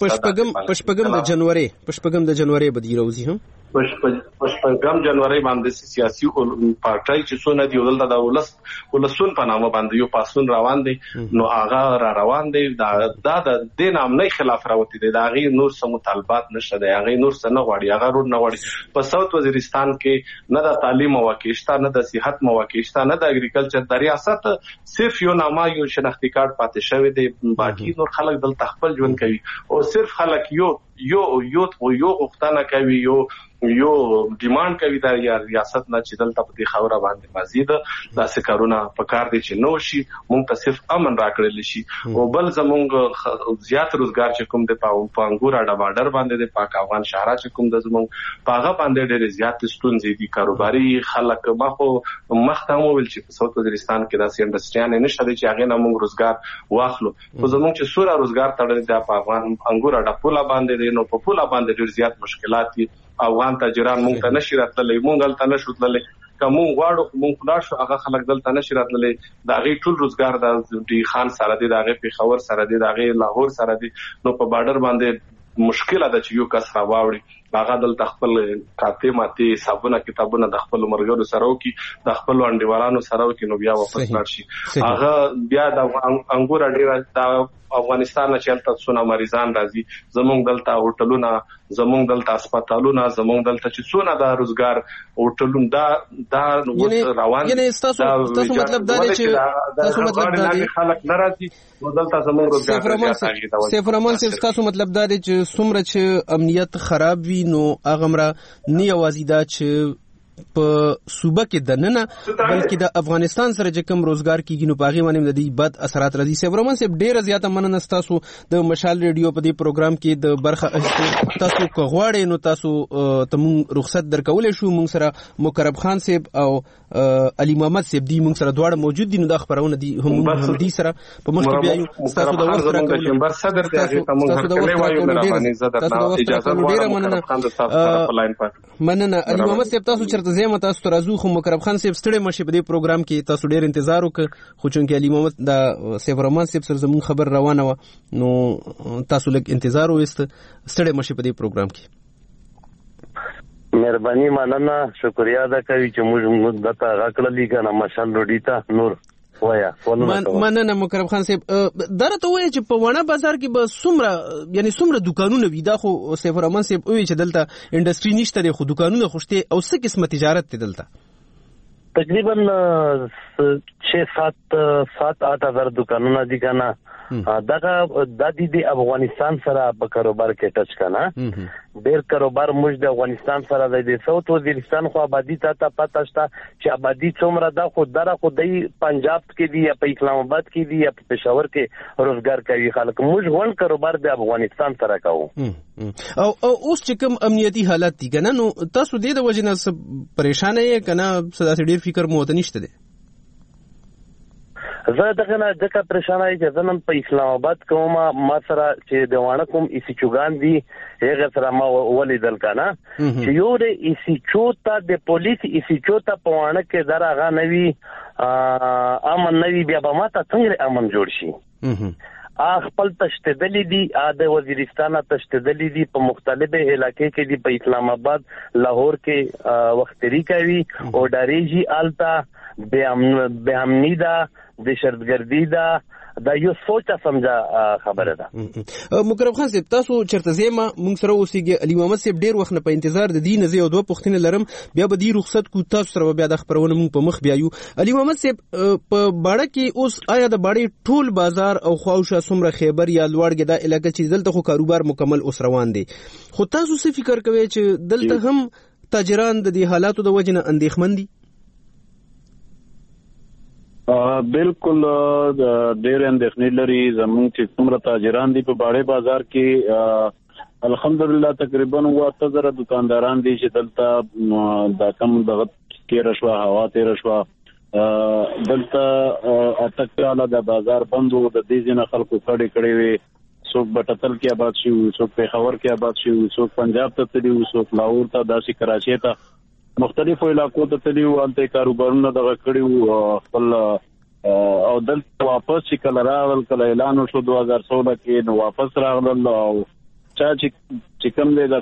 پشپګم د جنوري بدی روزي هم پشپګم جنوري باندې سیاسي پارټای چې څونه دی ولدا د ولسون په نامه باندې یو پاسون روان دي. نو هغه را روان دي دا د نامنۍ خلاف راوتی دي. دا غي نور سم مطالبات نشته دی هغه نور څه نه غواړي هغه رود نه غواړي. په ساوث وزیرستان کې نه د تعلیم مواقع شته نه د صحت مواقع شته نه د اګریکلچر د ریاست صرف یو نامه یو شناختی کارت پاتې شوی دی. باقي نور خلک دلته خپل ژوند کوي او صرف خلک یو غوښتنه کوي یو ډیماند کوي دا ریاست نه چې دلته په دې خوره باندې مزید داسې کارونه په کار دي چې نو شي مونږ ته صرف امن راکړل شي. او بل زمونږ زیات روزګار چې کوم د پانګور اډا بارډر باندې د پاک افغان شهرا چې کوم د زمونږ پاغه باندې ډېر زیات ستونزې دي. کاروباري خلک مخته ویل چې په ساوث وزیرستان کې داسې انډستریان نشته چې هغه نه مونږ روزګار واخلو. خو زمونږ چې سوره روزګار تړل د افغان انګور اډا پولا باندې نو په پولا باندې ډېر زیات مشکلات دي. افغان تاجران مونږ ته نشي راتللی مونږ دلته نشو تللی کوم غواړو مونږ خلاص شو هغه خلک دلته نشي راتللی. دا غي ټول روزګار د ډی خان سره دی دا غي پیښور سره دی دا غي لاهور سره دی. نو په بارډر باندې مشکله ده چې یو کس را واوړي هغه دلته خپل کاته ماته حسابونه کتابونه د خپل مرګرو سره وکي د خپل انډیوالانو سره وکي نو بیا واپس لاړ شي. هغه بیا د انګور ډیر د افغانستان نه چلته څونه مریضان راځي زمونږ دلته هوټلونه زمونږ دلته هسپتالونه زمونږ دلته چې څونه د روزګار هوټلونه دا روان یعنی تاسو مطلب دا دی چې تاسو مطلب دا دی خلک ناراضي دلته زمونږ روزګار سیف رحمان صاحب تاسو مطلب دا دی چې څومره چې امنیت خراب وي نو هغه مره نه یوازې دا چې په صوبه کې دننه بلکې د افغانستان سره چې کوم روزګار کیږي نو پاغي باندې د دې بد اثرات راځي. سیف رحمان صاحب ډیره زیاته مننه تاسو د مشال ریډیو په دې پروګرام کې د برخه اخیستو. تاسو کوغواړئ نو تاسو ته رخصت درکولې شو. مونږ سره مقرب خان صاحب او علي محمد صاحب دی مونږ سره دواړه موجود دي نو دا خبرونه دي هم دي سره په مخ کې بیا یو تاسو د وخت راکول چمبر صدر ته تاسو د وخت راکول ډیره مننه علي محمد صاحب تاسو چرته زما تاسو ترازو خو مقرب خان صاحب ستړي مشه په دې پروګرام کې تاسو ډیر انتظار وکړ خو چونکه علي محمد د سیف رحمان صاحب سره زمون خبر روانه و نو تاسو لږ انتظار وست ستړي مشه په دې پروګرام کې. مهرباني مننه شکریا ادا کوي چې موږ دته غکړلې کنه مشال روډی ته نور مننه مکرم خان صاحب. درته وایي چې په وانه بازار کې به څومره دکانونه وي؟ دا خو سیف الرحمن صاحب وایي چې دلته انډستری نشته دی خو دکانونه خوشته او څه قسمه تجارت دی دلته؟ تقریبا 6-7-8 هزار دکانونه دي کنه. دغه د دې افغانستان سره په کاروبار کې ټچ کنه. ډېر کاروبار موږ د افغانستان سره د ساوث وزیرستان خو آبادی ته پته شته چې آبادی څومره ده، خو دره خو د پنجاب کې دی یا په اسلام آباد کې دی یا په پېښور کې روزګار کوي خلک. موږ ون کاروبار د افغانستان سره کوو. او اوس چې کوم امنیتي حالت دي کنه، نو تاسو دې د وجه نه پریشان یې کنه؟ صدا ډېر فکر مو ته نشته دی؟ زه دغه نه ځکه پریشان یم چې زنم په اسلام آباد کوم، ما سره چې د وانه کوم ایسیچوګان دي هغه سره ما ولیدل کنه چې یو د ایسیچو ته د پولیس ایسیچو ته په وانه کې درغه نوي امن نوي بیا به ماته څنګه امن جوړ شي. خپل تشددلی دي د وزیرستان تشددلی دي په مختلفه علاقې کې دي، په اسلام آباد لاهور کې وختری کوي او ډاریجی آلتا به امنی دا د شرطګردی دا یو سوچا سمجا خبره ده. مکرم خان صاحب تاسو چرته زما مونږ سره اوسېږي. علي محمد صاحب ډیر وخت نه په انتظار د دې نزي او دوه پوښتنې لرم، بیا به دې رخصت کو تاسو سره بیا د خبرونه مونږ په مخ بیايو. علي محمد صاحب په باړه کې اوس آیا د باړې ټول بازار او خواوشه سمره خیبر یا لوړګه د علاقې چې دلته خو کاروبار مکمل اوس روان دي، خو تاسو څه فکر کوئ چې دلته هم تاجران د دې حالاتو د وجنه اندېښمن دي؟ بالکل ډېر اندېښنې لري. زموږ چې څومره تاجران دي په باړې بازار کې الحمدلله تقریبا 8000 دکانداران دي چې دلته د کم دغه تیر شوا هوا تیر شوا دلته اټکاله د بازار بندو د دې ځنه خلکو کړي وي. څوک بټتل کې آباد شي، څوک پېښور کې آباد شي، څوک پنجاب ته تللی، څوک لاهور ته، داسې کراچۍ ته، مختلفو علاقو ته تللی او انته کاروبارونه دغه کړي خپل او دلته واپس چې کله راغل کله اعلان وشو 2016 کې نو واپس راغلل. او چې کوم د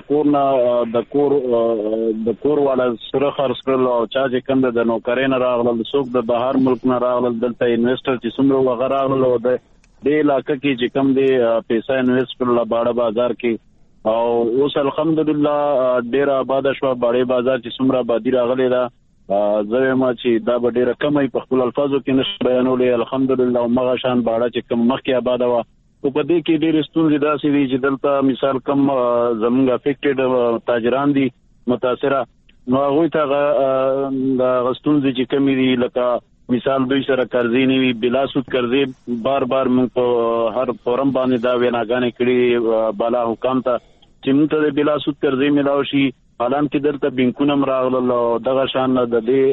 کور والا سره خرڅ کړل او چې کوم د نوکرین راغلل، څوک د بهر ملک نه راغلل، دلته انویسټر چې څومره وغیرہ راغلل او د علاقې کې چې کوم دی پیسې انویسټ کړل باړه بازار کې. او اوس الحمدلله ډیر آباد شو باړې بازار چې څومره آبادی راغلی دا زه ما چې دا به ډیره کمه په خپل الفاظو کې نشه بیانولې. الحمدلله مغه شان باړه چې کوم مخکې آباد و او په دې کې ډېر ستونزې داسې دي چې دلته مثال کم زموږ افیکټډ تاجران دي متاثره، نو هغه ته د ستونزې چې کمی دي لکه مثال دوی سره قرضې نه وي، بلا سود قرضې بار موږ په هر فورم باندې دا ویناګانې کړي بالا حکام ته چې موږ ته د بلا سود قرضې ملاو شي. حالان کې دلته بینکونه راغلل او دغه شان د دې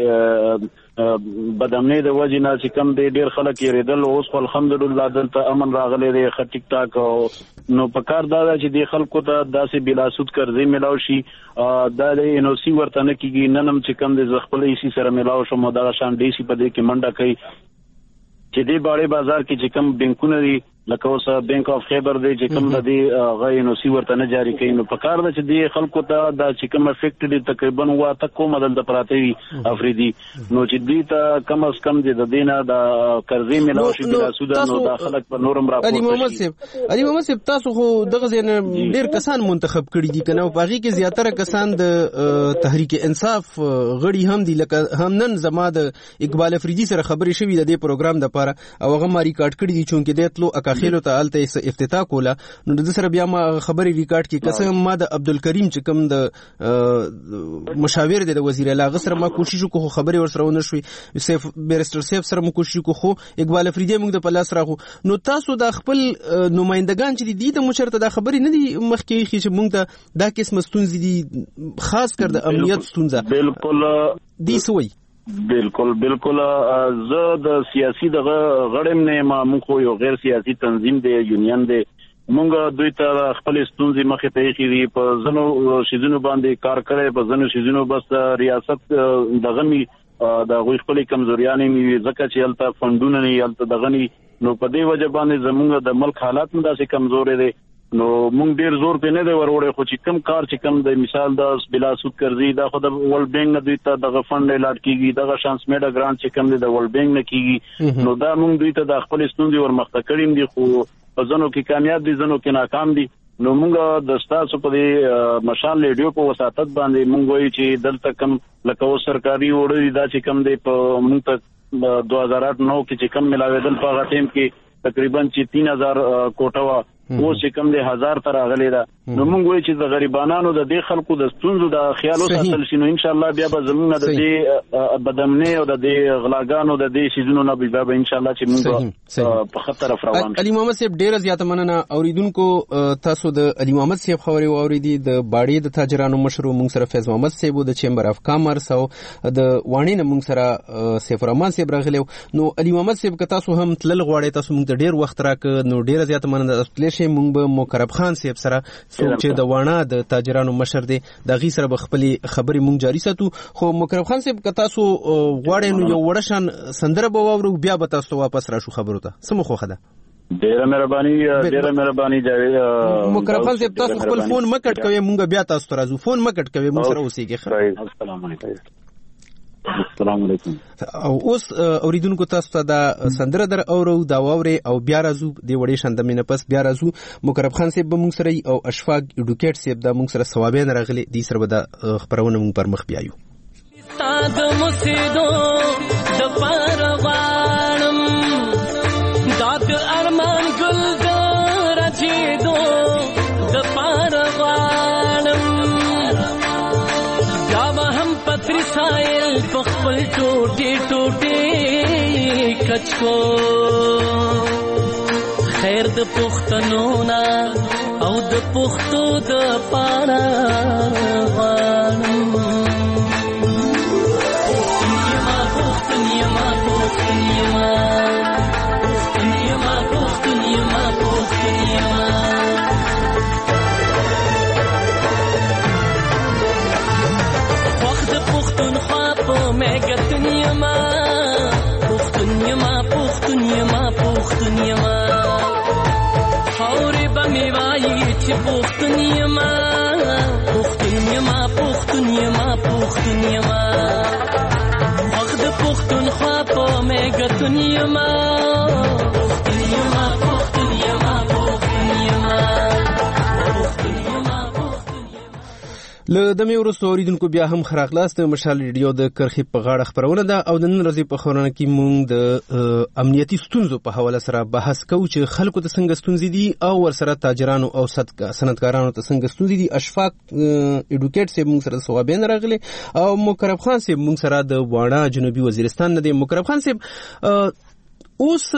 بدامنۍ د وجې نه چې کم دی ډېر خلک یریدل. اوس الحمدلله دلته امن راغلی دی ښه ټیک ټاک. نو په کار دا ده چې د خلکو ته داسې بلا سود قرضې ملاو شي. دا د انوسی ورته نه کېږي، نن هم چې کم دی زه خپل ایسي سره ملاو شم او دغه شان ډي سي په دې کې منډه کوي چې دې باړې بازار کې چې کم بینکونه دي لکه اوس بینک اف خیبر دی چې کوم د دې غي نوسی ورته نه جاری کوي. نو په کار ده چې دې خلکو ته دا چې کوم افیکټ دي تقریبا واته کوم بدل د پراته وي افریدي، نو چې دې ته کم از کم د دینه د قرضې ملاو شي بلا سود نو د خلک په نورم راپورته شي. علي محمد صاحب تاسو خو دغه ځین ډیر کسان منتخب کړي دي کنه، او باغی کې زیاتره کسان د تحریک انصاف غړي هم دي. لکه هم نن زما د اقبال افریدي سره خبرې شوې د دې پروګرام د لپاره او هغه ما ریکارډ کړی دي چې د تلو اکاخیلو ته الته افتتاح کوله. نو د سره بیا ما خبري ریکارډ کی قسم ما د عبدالکریم چې کوم د مشاور دی د وزیر اعلی غسر ما کوشش وکړو خبري ورسره ونه شوې. سیف بیرستر سیف سره مو کوشش وکړو، اقبال افریدی موږ د پلاس راغو. نو تاسو د خپل نمائندگان چې دي د مشرته د خبري نه دي مخکې چې موږ ته دا قسم ستونزې دي خاص کر د امنیت ستونزه بالکل دي سوی. بالکل زه د سیاسي دغه غړم نه ما مخ یو غیر سیاسي تنظیم دی یونین دی، مونږ دوی ته خپل ستونزې مخې ته یې په ځنو شیزونو باندې کار کړی، په ځنو شیزونو بس ریاست دغه می د غوي خپل کمزوریانې می ځکه چې الته فندونه نه الته دغه نو په دې وجه باندې زمونږ د ملک حالات هم داسې کمزورې دي. نو مونږ ډیر زور په نه دی وروړې خو چې کم کار چې کم د مثال د بلا سود قرضې دا خو د ورلد بانک نه دوی ته د فند الاټ کیږي د شانس میډا ګرانټ چې کم دی د ورلد بانک نه کیږي نو دا مونږ دوی ته د خپل ستونزې ورمخته کړیم دي خو په ځنو کې کامیاب دي ځنو کې ناکام دي نو مونږ د ستاسو په دې مشال ریډیو په وساتت باندې مونږ وایي چې دلته کم لکه سرکاري وړي دا چې کم دی په مونږ ته 2009 کې چې کم ملاویدل په هغه ټیم کې تقریبا چې 3000 کوټه وا او چې کم دی 1000 تر غلې ده نو موږ وایو چې د غریبانو د دې خلکو د ستونزو د خیال وساتل شي نو ان شاء الله بیا به زمونږ د دې بدمنۍ او د دې غلاګانو د دې سيزونو نه بیا به ان شاء الله چې موږ په خطر روان علي محمد صاحب ډیره زیاته مننه اوریدونکو تاسو د علي محمد صاحب خبري اوریدي د باډي د تاجرانو مشر موږ سره فیض محمد صاحب د چیمبر اف کامرس او د وانی نه موږ سره سیف الرحمن صاحب راغلو نو علي محمد صاحب که تاسو هم تلل غواړئ تاسو موږ ډیر وخت راک نو ډیره زیاته مننه تاسو موږ به مقرب خان صاحب سره څوک چې د وانا د تاجرانو مشر دی د غي سره بخپل خبري مونږ جاری ساتو خو مقرب خان صاحب که تاسو غواړئ نو یو وړشان سندره به واورو بیا به تاسو واپس راشو خبرو ته سمو خو خده ډیره مهرباني مقرب خان صاحب تاسو خپل فون مکټ کوي مونږ بیا تاسو ته راځو فون مکټ کوي مونږ سره اوسېږي السلام علیکم السلام علیکم او اوس اوریدونکو تاسو ته دا سندره در اورو دا ووري او بیا راځو د وړې شندمینه پس بیا راځو مقرب خان صاحب به مونږ سره او اشفاق ایډوکیټ صاحب دا مونږ سره ثوابین راغلي دي سره به دا خبرونه مونږ پر مخ بیایو استاد مسیدو د پروانم داد ارمان ګل د راځیدو د پروانم دا هم پتری سایل پخپل ټوټي کچکو خیر د پښتنو نا او د پښتو د پانا غانم له دمه ورسته اوریدونکو بیا هم خراغلاست مشال ریډیو د کرخي په غاړه خبرونه ده او د نن ورځې په خبرونه کې مونږ د امنیتي ستونزو په حواله سره بحث کوو چې خلکو ته څنګه ستونزې دي او ورسره تاجرانو او صنعتکارانو ته څنګه ستونزې دي اشفاق ایډوکیټ صاحب مونږ سره ثوابین راغلي او مقرب خان صاحب مونږ سره د وانا جنوبي وزیرستان نه دی مقرب خان صاحب اوس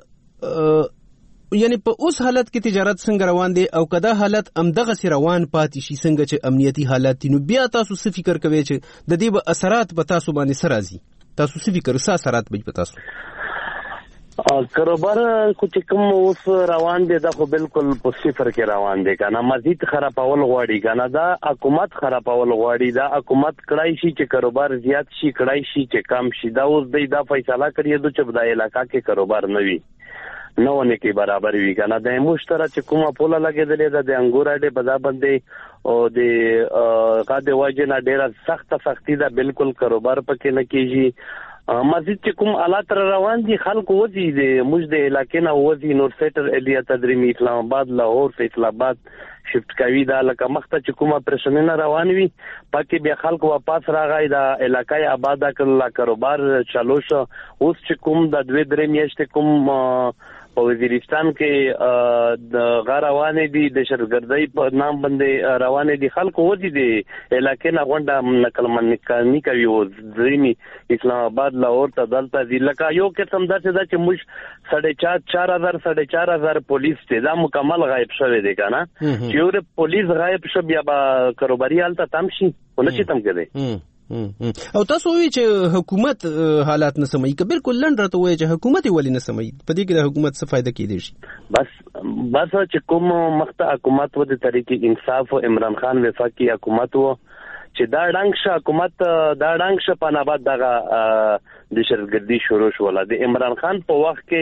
یعنی په اوس حالت کې تجارت څنګه روان دي او کدا حالت امدغه سي روان پاتې شي څنګه چې امنیتي حالات نو بیا تاسو څه فکر کوئ چې د دې به اثرات په تاسو باندې سره راځي تاسو څه فکر څه اثرات به په تاسو کاروبار کو چې کوم اوس روان دي دا خو بالکل په صفر کې روان دي کنه مزید خرابول غواړي کنه دا حکومت خرابول غواړي دا حکومت کړای شي چې کاروبار زیات شي کړای شي چې کم شي دا اوس دا فیصله کړی دوی چې په علاقہ کې کاروبار نه وي نو ونه کې برابر وی کنه د مشترک چې کومه پوله لګیدلې ده د انګور اډې په ځا باندې او د قاده واجنه ډیره سختی ده بالکل کاروبار پکې نه کیږي مزید چې کوم آلات روان دي خلکو وځي د موږ د علاقې نه وځي نور سیټر الیا تدریمی اسلام آباد لاهور فیصل آباد شفت کوي دا لکه مخته چې کومه پرېشنونه روان وي پکې بیا خلکو واپس راغی دا علاقې آباد کړل کاروبار چالو شو اوس چې کوم د 2-3 میاشتې کوم په وزیرستان کې د غاروانې دي د شرګردۍ په نام باندې روانې دي خلکو ودی دي علاقې نه غونډه نقل منقل کوي او ځینی اسلام آباد لاهور ته دلته دي لکه یو قسم داسې چې موږ 4,500 پولیس ته دا مکمل غایب شوی دی کنه چې یو پولیس غایب شو بیا به کاروباري حالت تم شي ونشي تم کېږي او تاسو وی چې حکومت حالات نه سمي که بالکل لنډ راته وی چې حکومت ولې نه سمي په دې کې د حکومت څه فائدہ کېدی شي بس چې کوم مخته حکومت و د طریقې انصاف او عمران خان وفاقي حکومت و چې دا ډنګ حکومت دا ډنګ په ناباد دغه د شرګردي شروع شول د عمران خان په وخت کې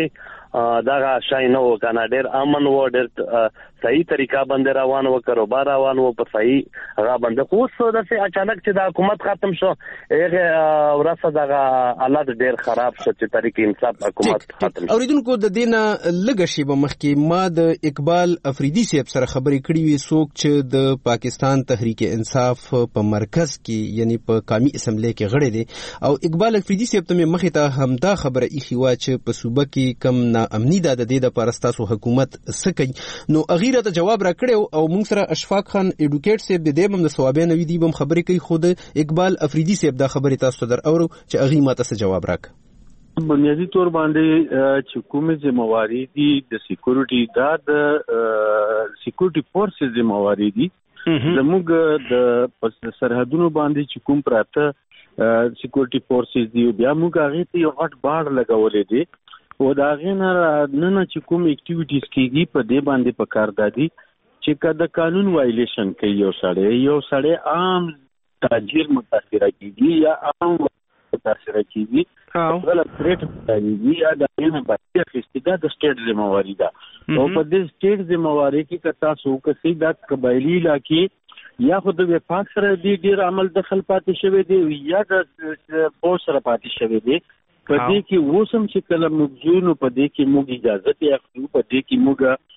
دا شای نه وکنه ډېر امن و ډېر صحیح طریقه باندې روان و کاروبار روان و په صحیح هغه باندې خو څه د اچانک چې د حکومت ختم شو هغه ورسره دا حالت ډېر خراب شو چې طریق انصاف حکومت ختم. اوریدونکو د دینه لږه شی به مخکې ما د اقبال افریدي صاحب سره خبرې کړې وي څوک چې د پاکستان تحریک انصاف په مرکز کې یعنی په قومي اسمبلی کې غړی دی او اقبال افریدي صاحب ته مخې ته همدا خبره ایخي وا چې په صوبه کې کم ناامني ده د دې د پرستاسو حکومت سکی نو اغیره ته جواب را کړو او موږ سره اشفاق خان ایډوکیټ صاحب د دې بم د ثوابه نوی دی بم خبرې کوي خود اقبال افریدي صاحب دا خبره تاسو در اورو چې اغي ماته څه جواب راک. بنیادی طور باندې چې کومه ذمہواری دي د سکیورټي دا د سکیورټي فورسز ذمہواری دي زموږ د سرحدونو باندې چې کوم پراته سکیورټي فورسز دی بیا موږ هغه ته یو غټ بار لګولې دي او دا غینه نه چې کوم اکټیویټیز کیږي په دې باندې په کار دادي چې کله قانون وایلیشن کوي یو سړی عام تاجر متاثر کیږي یا عام متاثر کیږي غلط ریټ کیږي یا دا نه باندې فستیدا د سټیټ ذمہواری ده او په دې سټیټ ذمہواری کې کتا سو کسي د قبایلی علاقې یا خود د وفاق سره ډیر عمل دخل پاتې شوی دی یا د پوس سره پاتې شوی دی په دې کې وسم چې کله موږ نو په دې کې موږ اجازه ته اخلو په دې کې موږ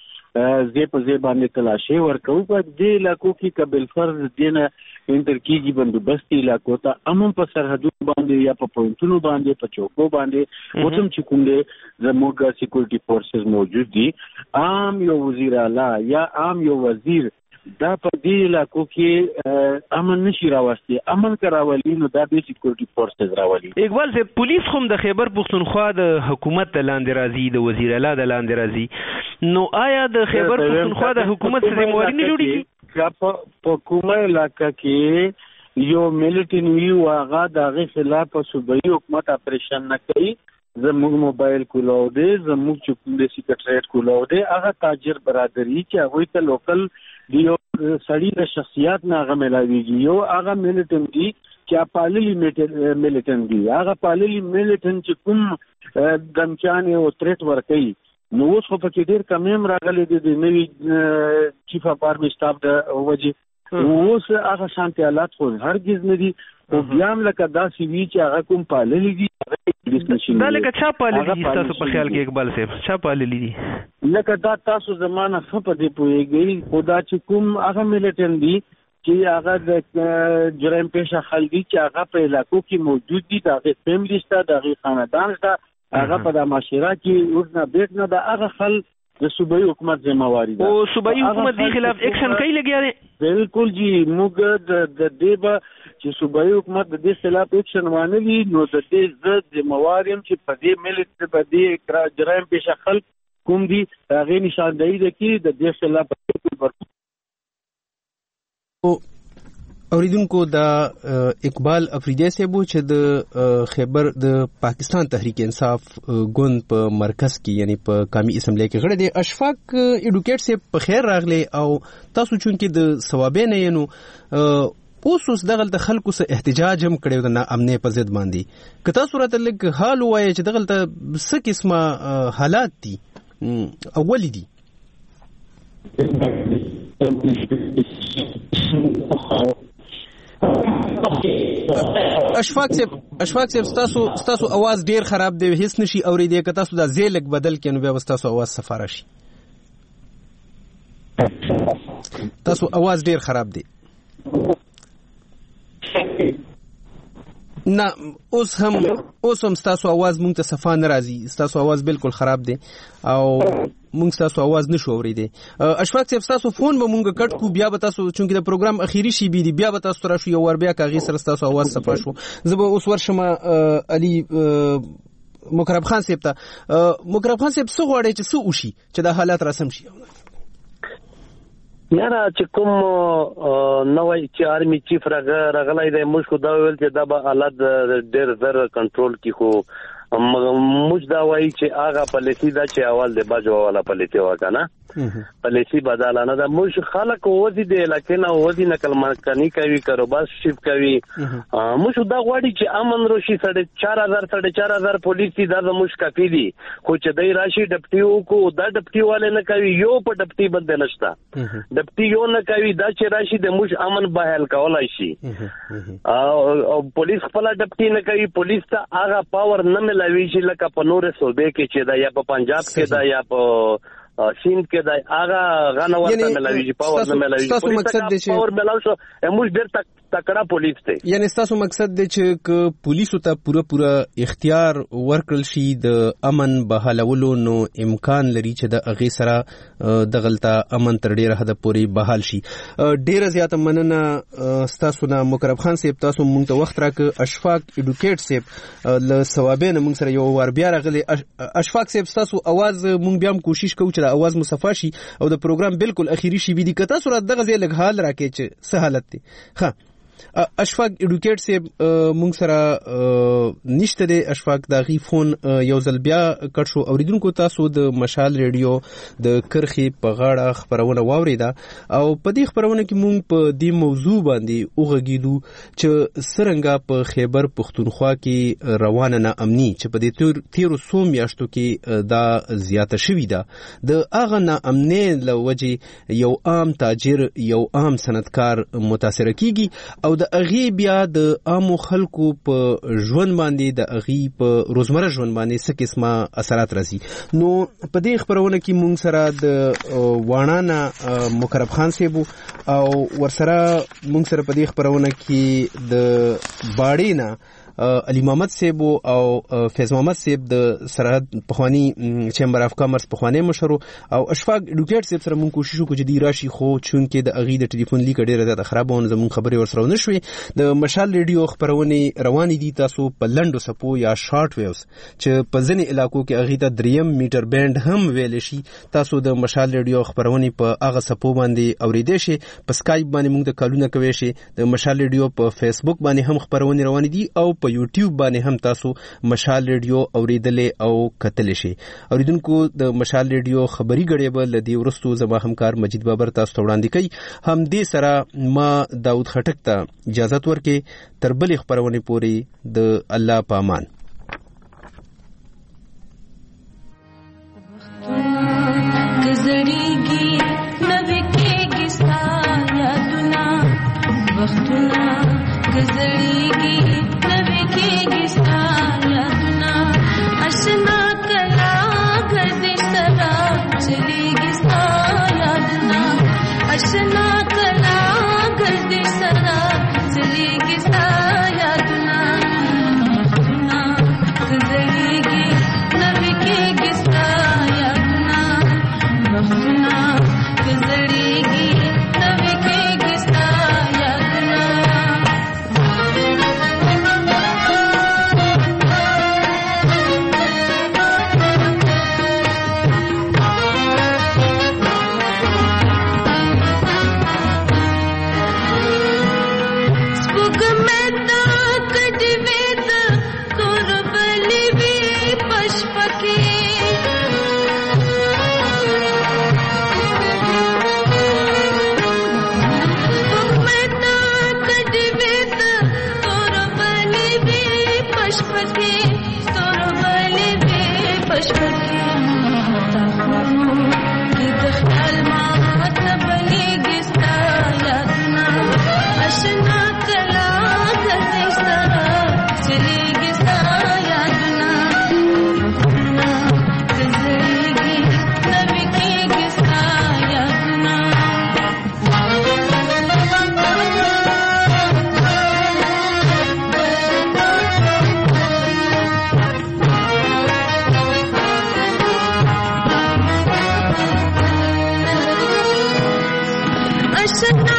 زه باندې تلاشي ورکو په دې علاقو کې قبل فرض دینه انټر کیږي بندوبست علاقو ته امن په سرحدونو باندې یا په پوینټونو باندې په چوکو باندې وسم چې کوم دې زموږ سکیورټي فورسز موجود دي عام یو وزیر اعلی یا عام یو وزیر دا په دې علاقو کې امن نشي راوستي امن کراولي نو دا د سکیورټي فورسز راولي. اقبال سے پولیس هم د خیبر پختونخوا د حکومت لاندې راځي د وزیر اعلی د لاندې راځي نو آیا د خیبر پختونخوا د حکومت سره ذمہواری نه جوړیږي په کومه علاقه کې یو ملټری وی واغه دغه خلاف صوبایي حکومت اپریشن نه کوي زموږ موبایل کولاو دی زموږ چې کوم د سیکریټریټ کولاو دی هغه تاجر برادری چې هغه ته لوکل دیو سړی د شخصیت نه هغه ملاویږي یو هغه ملټن دی چې پاللی ملټن دی هغه پاللی ملټن چې کوم دمچان او تریټ ورکي نو اوس خو په کې ډیر کم راغلي دي د نوی چیف اف آرمی سټاف د وجه اوس هغه شانتي حالات خو هرگز نه دي او بیا هم لکه داسې وی چې هغه کوم پاللی دي دا لکه چا پاللی دي تاسو په خیال کې اقبال صاحب چا پاللی دي لکه دا تاسو زمانہ خپ دې پويږي خدا چې کوم هغه ملټن دي چې هغه د جرائم پیشه خلک دي چې هغه په علاقو کې موجود دي دغه فیملی ستا دغه خاندان ستا هغه په د معاشره کې ورنه بیت نه د هغه خلک د صوبایي حکومت ذمہواری ده او صوبایي حکومت دی خلاف اکشن کوي لګیا دي بالکل جی موږ د دې چې صوبایي حکومت د دې خلاف اکشن وانه دي نو د دې ذمہواری چې په دې ملت په دې جرائم پیشه خلک کوم دي هغه نشاندهی ده کې د دې خلاف اوریدونکو دا اقبال افریدی صاحب چې د خیبر د پاکستان تحریک انصاف ګوند په مرکز کې یعنی په قومي اسمبلی کې غړي دي اشفاق ایډوکیټ صاحب په خیر راغلي او تاسو چونکې د ثوابه نه نو اوس دغه خلکو سره احتجاج هم کړو د ناامنۍ په ضد باندې که تاسو راته لږ حال وایي چې دغه څه قسمه حالات دي اولی دي اشفاق صاحب تاسو आवाज ډیر خراب دی هیڅ نشي اوریدي که تاسو دا زیلک بدل کینو بیا تاسو आवाज سفاره شي تاسو आवाज ډیر خراب دی نه اوس هم تاسو आवाज مونږ ته صفا نه راځي تاسو आवाज بالکل خراب دی او مونږ تاسو आवाज نشو اوریدي اشفاق صاحب تاسو فون به مونږ کټ کو بیا به تاسو چونکه د پروګرام اخیری شی بي بیا به تاسو راشي او ور بیا کاغي سره تاسو आवाज صفا شو زه به اوس ورشم علي مکرم خان صاحب ته مکرم خان صاحب څه غواړي چې څه وشي چې د حالات رسم شي یاره چې کوم نوې چې آرمي چیف راغلای دی موږ خو دا ویل چې دا به حالات ډېر زر کنټرول کی خو موږ دا وایي چې هغه پالیسی دا چې اول د باجو والا پالیسی وکړه پالیسی بدلانه ده. موږ خلک وځي د علاقې نه وځي نقل مکانی کوي کاروبار شیف کوي. موږ دا غواړي چې امن روشي 4,500 پولیس دا موږ کافي دي خو چې دای راشي ډپټي کو دا ډپټي والے نه کوي یو په ډپټي باندې نشتا ډپټي یو نه کوي دا چې راشي د موږ امن بحال کولای شي او پولیس خپل ډپټي نه کوي. پولیس ته هغه پاور نه ملوي چې لکه په نور صوبې کې چې دا یا په پنجاب کې دا یا په سیند کې دا هغه غنه ورته ملوي چې پاور نه ملوي. تاسو مقصد دی چې پاور ملاو شو موږ ډېر تکړه پولیس دی. یعنی تاسو مقصد دی چې پولیسو ته پوره اختیار ورکړل شي د امن بحالولو نو امکان لري چې د اغه سره د غلطه امن تر ډیره حد پورې بحال شي. ډیره زیاته مننه تاسو نه مقرب خان صاحب. تاسو مونږ ته وخت راک. اشفاق ایډوکیټ صاحب له ثوابین مونږ سره یو ور بیا راغلی. اشفاق صاحب تاسو आवाज مونږ بیا هم کوشش کوو چې د आवाज مصفا شي او د پروګرام بالکل اخیری شي وي. کته سره دغه ځای لګ حال راکې چې څه حالت دی. ها اشفاق ایډوکیټ صاحب مونږ سره نشته دی. اشفاق داغي فون یو ځل بیا کټ شو. اوریدونکو تاسو د مشال ریډیو د کرخي په غاړه خبرونه واوریدا او په دې خبرونه کې مونږ په دې موضوع باندې وغږیدو چې څنګه په خیبر پختونخوا کې روانه ناامني چې په دې تیرو څو میاشتو کې دا زیاته شوې ده د هغه ناامنۍ له وجې یو عام تاجر یو عام صنعتکار متاثر کیږي او د اغي بیا د عامو خلکو په ژوند باندې د اغي په روزمره ژوند باندې څه قسمه اثرات راځي. نو په دې خبرونه کې مونږ سره د وانانا مقرب خان صاحب او ورسره مونږ سره په دې خبرونه کې د باړینا علي محمد صاحب او فیض محمد صاحب د سرحد پخوانی چیمبر اف کامرس پخوانی مشر او اشفاق ایډوکیټ صاحب سره مونږ کوشش وکړو چې دی راشي خو چونکه د اغي د ټلیفون لیک ډیره زیاته خرابونه زمون خبري ورسره نشوي. د مشال ریډیو خبرونه رواني دي تاسو په لندو سپو یا شارټ ویوز چې په ځینې علاقو کې اغي ته 3 میټر بینډ هم ویل شي. تاسو د مشال ریډیو خبرونه په هغه سپو باندې اوریدئ شي. په سکایپ باندې مونږ ته کالونه کوي شي. د مشال ریډیو په فیسبوک باندې هم خبرونه رواني دي او په یوټیوب باندې هم تاسو مشال ریډیو اوریدلې او کتلې شي. اوریدونکو د مشال ریډیو خبري غړي به لدی ورستو زما همکار مجید بابر تاسو ته وړاندې کوي. هم دې سره ما داود خټک ته اجازه ورکړي. تر بلې خبرونه پوري د الله پامان. گزریږي نوې کېږي ستا یادونه وختونه گزریږي نوې کېږي ستا یادونه آشنا کلا ګرځي سره چلیږي ستا یادونه آشنا کلا ګرځي سره چلیږي ستا یادونه وختونه گزریږي نوې کېږي ستا یادونه وختونه گزریږي نوې کېږي ستا یادونه. Ashna